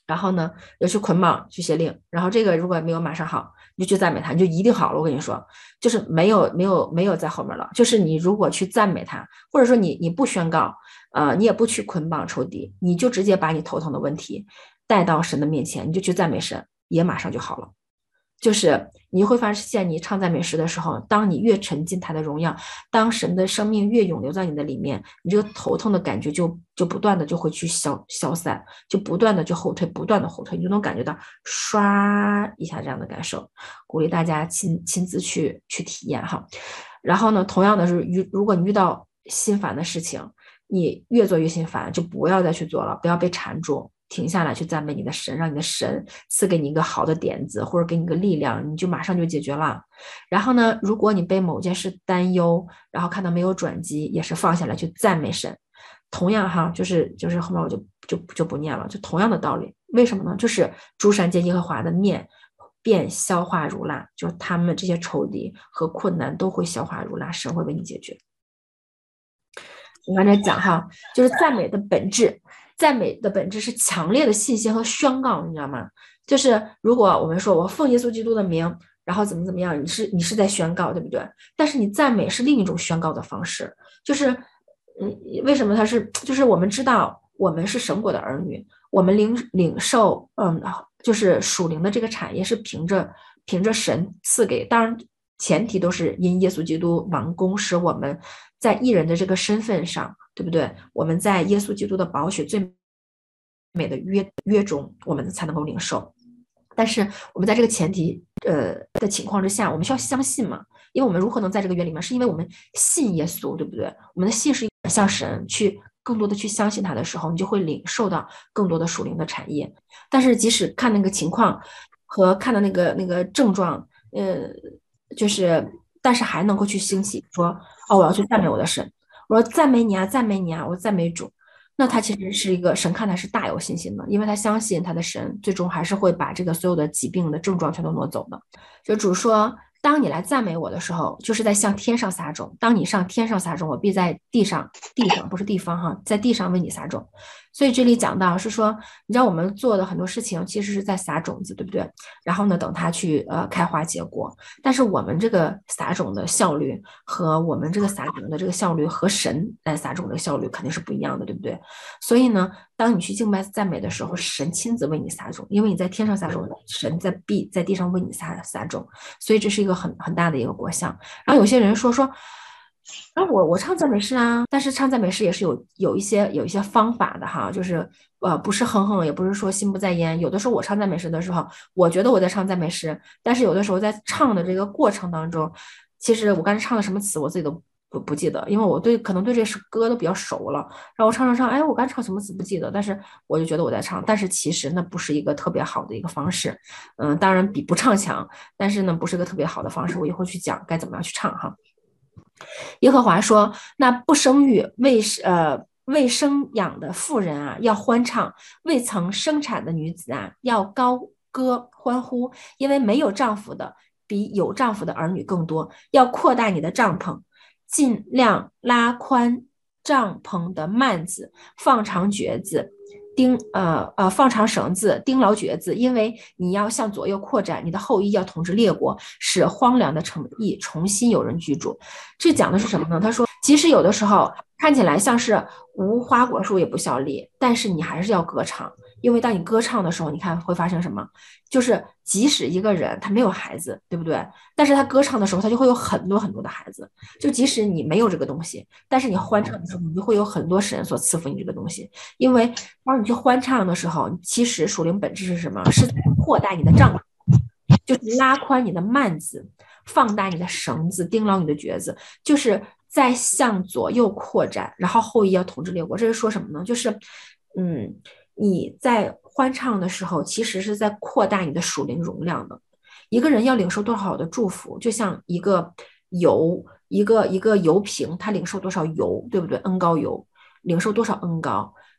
[SPEAKER 1] 然后呢，又去捆绑去邪令，然后这个如果没有马上好，你就去赞美他，你就一定好了。我跟你说，就是没有在后面了。就是你如果去赞美他，或者说你不宣告，你也不去捆绑仇敌，你就直接把你头疼的问题带到神的面前，你就去赞美神，也马上就好了。就是你会发现，你唱赞美诗的时候，当你越沉浸他的荣耀，当神的生命越涌流在你的里面，你这个头痛的感觉就不断的就会去消散，就不断的就后退，不断的后退，你就能感觉到刷一下这样的感受。鼓励大家亲自去体验哈。然后呢，同样的是，如果你遇到心烦的事情，你越做越心烦，就不要再去做了，不要被缠住。停下来去赞美你的神，让你的神赐给你一个好的点子，或者给你一个力量，你就马上就解决了。然后呢，如果你被某件事担忧，然后看到没有转机，也是放下来去赞美神。同样哈，就是后面我就不念了，就同样的道理。为什么呢？就是诸山见耶和华的面，便消化如蜡，就是他们这些仇敌和困难都会消化如蜡，神会为你解决。我刚才讲哈，就是赞美的本质。赞美的本质是强烈的信心和宣告，你知道吗？就是如果我们说我奉耶稣基督的名，然后怎么样，你是在宣告，对不对？但是你赞美是另一种宣告的方式，就是为什么它是？就是我们知道我们是神国的儿女，我们领受就是属灵的这个产业是凭着神赐给，当然前提都是因耶稣基督完工，使我们在义人的这个身份上。对不对？我们在耶稣基督的宝血最美的约中，我们才能够领受。但是我们在这个前提的情况之下，我们需要相信嘛？因为我们如何能在这个约里面，是因为我们信耶稣，对不对？我们的信是向神去更多的去相信他的时候，你就会领受到更多的属灵的产业。但是即使看那个情况和看到那个症状，就是但是还能够去兴起说，我要去赞美我的神。我说赞美你啊，赞美你啊，我赞美主。那他其实是一个神，看他是大有信心的，因为他相信他的神最终还是会把这个所有的疾病的症状全都挪走的。就主说，当你来赞美我的时候，就是在向天上撒种；当你上天上撒种，我必在地上不是地方哈，在地上为你撒种。所以这里讲到是说，你知道我们做的很多事情其实是在撒种子，对不对？然后呢，等它去开花结果。但是我们这个撒种的效率和我们这个撒种的这个效率和神来撒种的效率肯定是不一样的，对不对？所以呢，当你去敬拜赞美的时候，神亲自为你撒种，因为你在天上撒种，神在地上为你撒种，所以这是一个很大的一个果效。然后有些人说。我唱赞美诗啊，但是唱赞美诗也是有一些方法的哈，就是不是哼哼，也不是说心不在焉。有的时候我唱赞美诗的时候，我觉得我在唱赞美诗，但是有的时候在唱的这个过程当中，其实我刚才唱的什么词我自己都不记得，因为我可能对这首歌都比较熟了，然后我唱，哎，我刚才唱什么词不记得，但是我就觉得我在唱，但是其实那不是一个特别好的一个方式，当然比不唱强，但是呢不是一个特别好的方式，我一会儿去讲该怎么样去唱哈。耶和华说：“那不生育未生养的妇人啊，要欢唱；未曾生产的女子啊，要高歌欢呼，因为没有丈夫的比有丈夫的儿女更多。要扩大你的帐篷，尽量拉宽帐篷的幔子，放长橛子。”放长绳子，钉牢橛子，因为你要向左右扩展，你的后裔要统治列国，使荒凉的城邑重新有人居住。这讲的是什么呢？他说，即使有的时候看起来像是无花果树也不效力，但是你还是要歌唱，因为当你歌唱的时候，你看会发生什么？就是即使一个人他没有孩子，对不对？但是他歌唱的时候，他就会有很多很多的孩子。就即使你没有这个东西，但是你欢唱的时候，你就会有很多神所赐福你这个东西。因为当你去欢唱的时候，其实属灵本质是什么？是扩大你的帐篷，就是拉宽你的幔子，放大你的绳子，钉牢你的橛子，就是在向左右扩展，然后后裔要统治列国。这是说什么呢？就是你在欢唱的时候，其实是在扩大你的属灵容量的。一个人要领受多少的祝福，就像一个油瓶，他领受多少油，对不对？恩膏油，领受多少恩膏，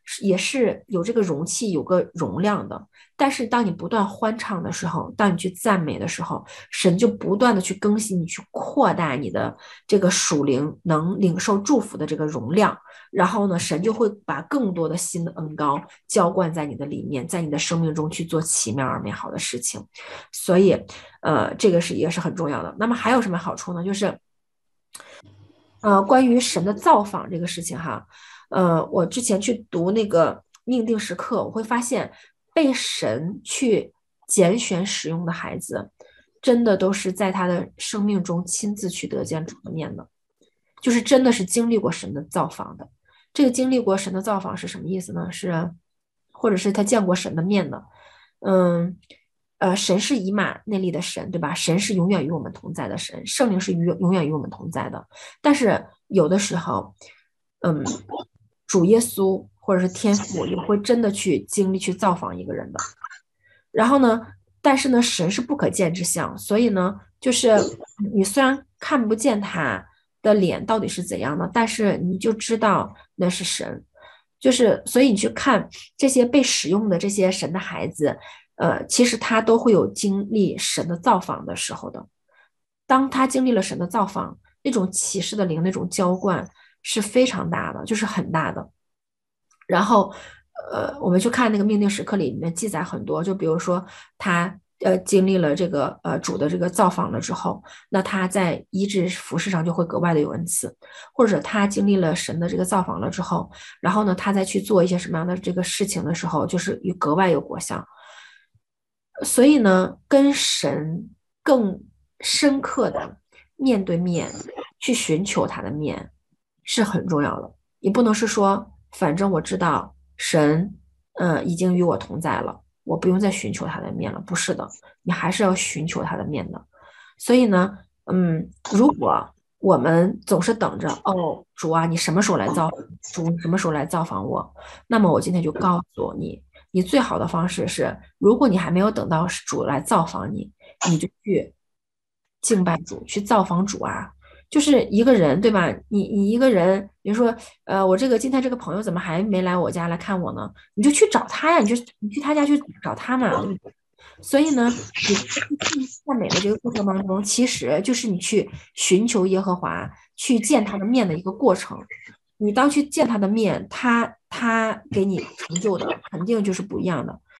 [SPEAKER 1] 也是有这个容器，有个容量的。但是当你不断欢唱的时候，当你去赞美的时候，神就不断的去更新你，去扩大你的这个属灵能领受祝福的这个容量。然后呢，神就会把更多的新的恩膏浇灌在你的里面，在你的生命中去做奇妙而美好的事情。所以，这个也是很重要的。那么还有什么好处呢？就是，关于神的造访这个事情哈，我之前去读那个命定时刻，我会发现被神去拣选使用的孩子，真的都是在他的生命中亲自去得见主的面的，就是真的是经历过神的造访的。这个经历过神的造访是什么意思呢？是，或者是他见过神的面的。嗯，神是以马内利的神，对吧？神是永远与我们同在的神，圣灵是永远与我们同在的。但是有的时候，嗯，主耶稣或者是天父也会真的去经历去造访一个人的。然后呢，但是呢，神是不可见之相，所以呢，就是你虽然看不见他的脸到底是怎样的，但是你就知道那是神。就是所以你去看这些被使用的这些神的孩子，其实他都会有经历神的造访的时候的。当他经历了神的造访，那种启示的灵，那种浇灌是非常大的，就是很大的。然后，我们去看那个命定时刻里面记载很多，就比如说他经历了这个主的这个造访了之后，那他在医治服饰上就会格外的有恩赐，或者他经历了神的这个造访了之后，然后呢，他再去做一些什么样的这个事情的时候，就是格外有果效。所以呢，跟神更深刻的面对面去寻求他的面是很重要的。你不能是说，反正我知道神，已经与我同在了，我不用再寻求他的面了。不是的，你还是要寻求他的面的。所以呢，如果我们总是等着，哦，主啊，你什么时候来造？主，你什么时候来造访我？那么我今天就告诉你。你最好的方式是，如果你还没有等到主来造访你，你就去敬拜主，去造访主啊。就是一个人，对吧？你一个人，比如说，我今天这个朋友怎么还没来我家来看我呢？你就去找他呀，你去他家去找他嘛，对不对？所以呢，你赞美的这个过程当中，其实就是你去寻求耶和华、去见他的面的一个过程。你当去见他的面，他给你成就的肯定就是不一样的。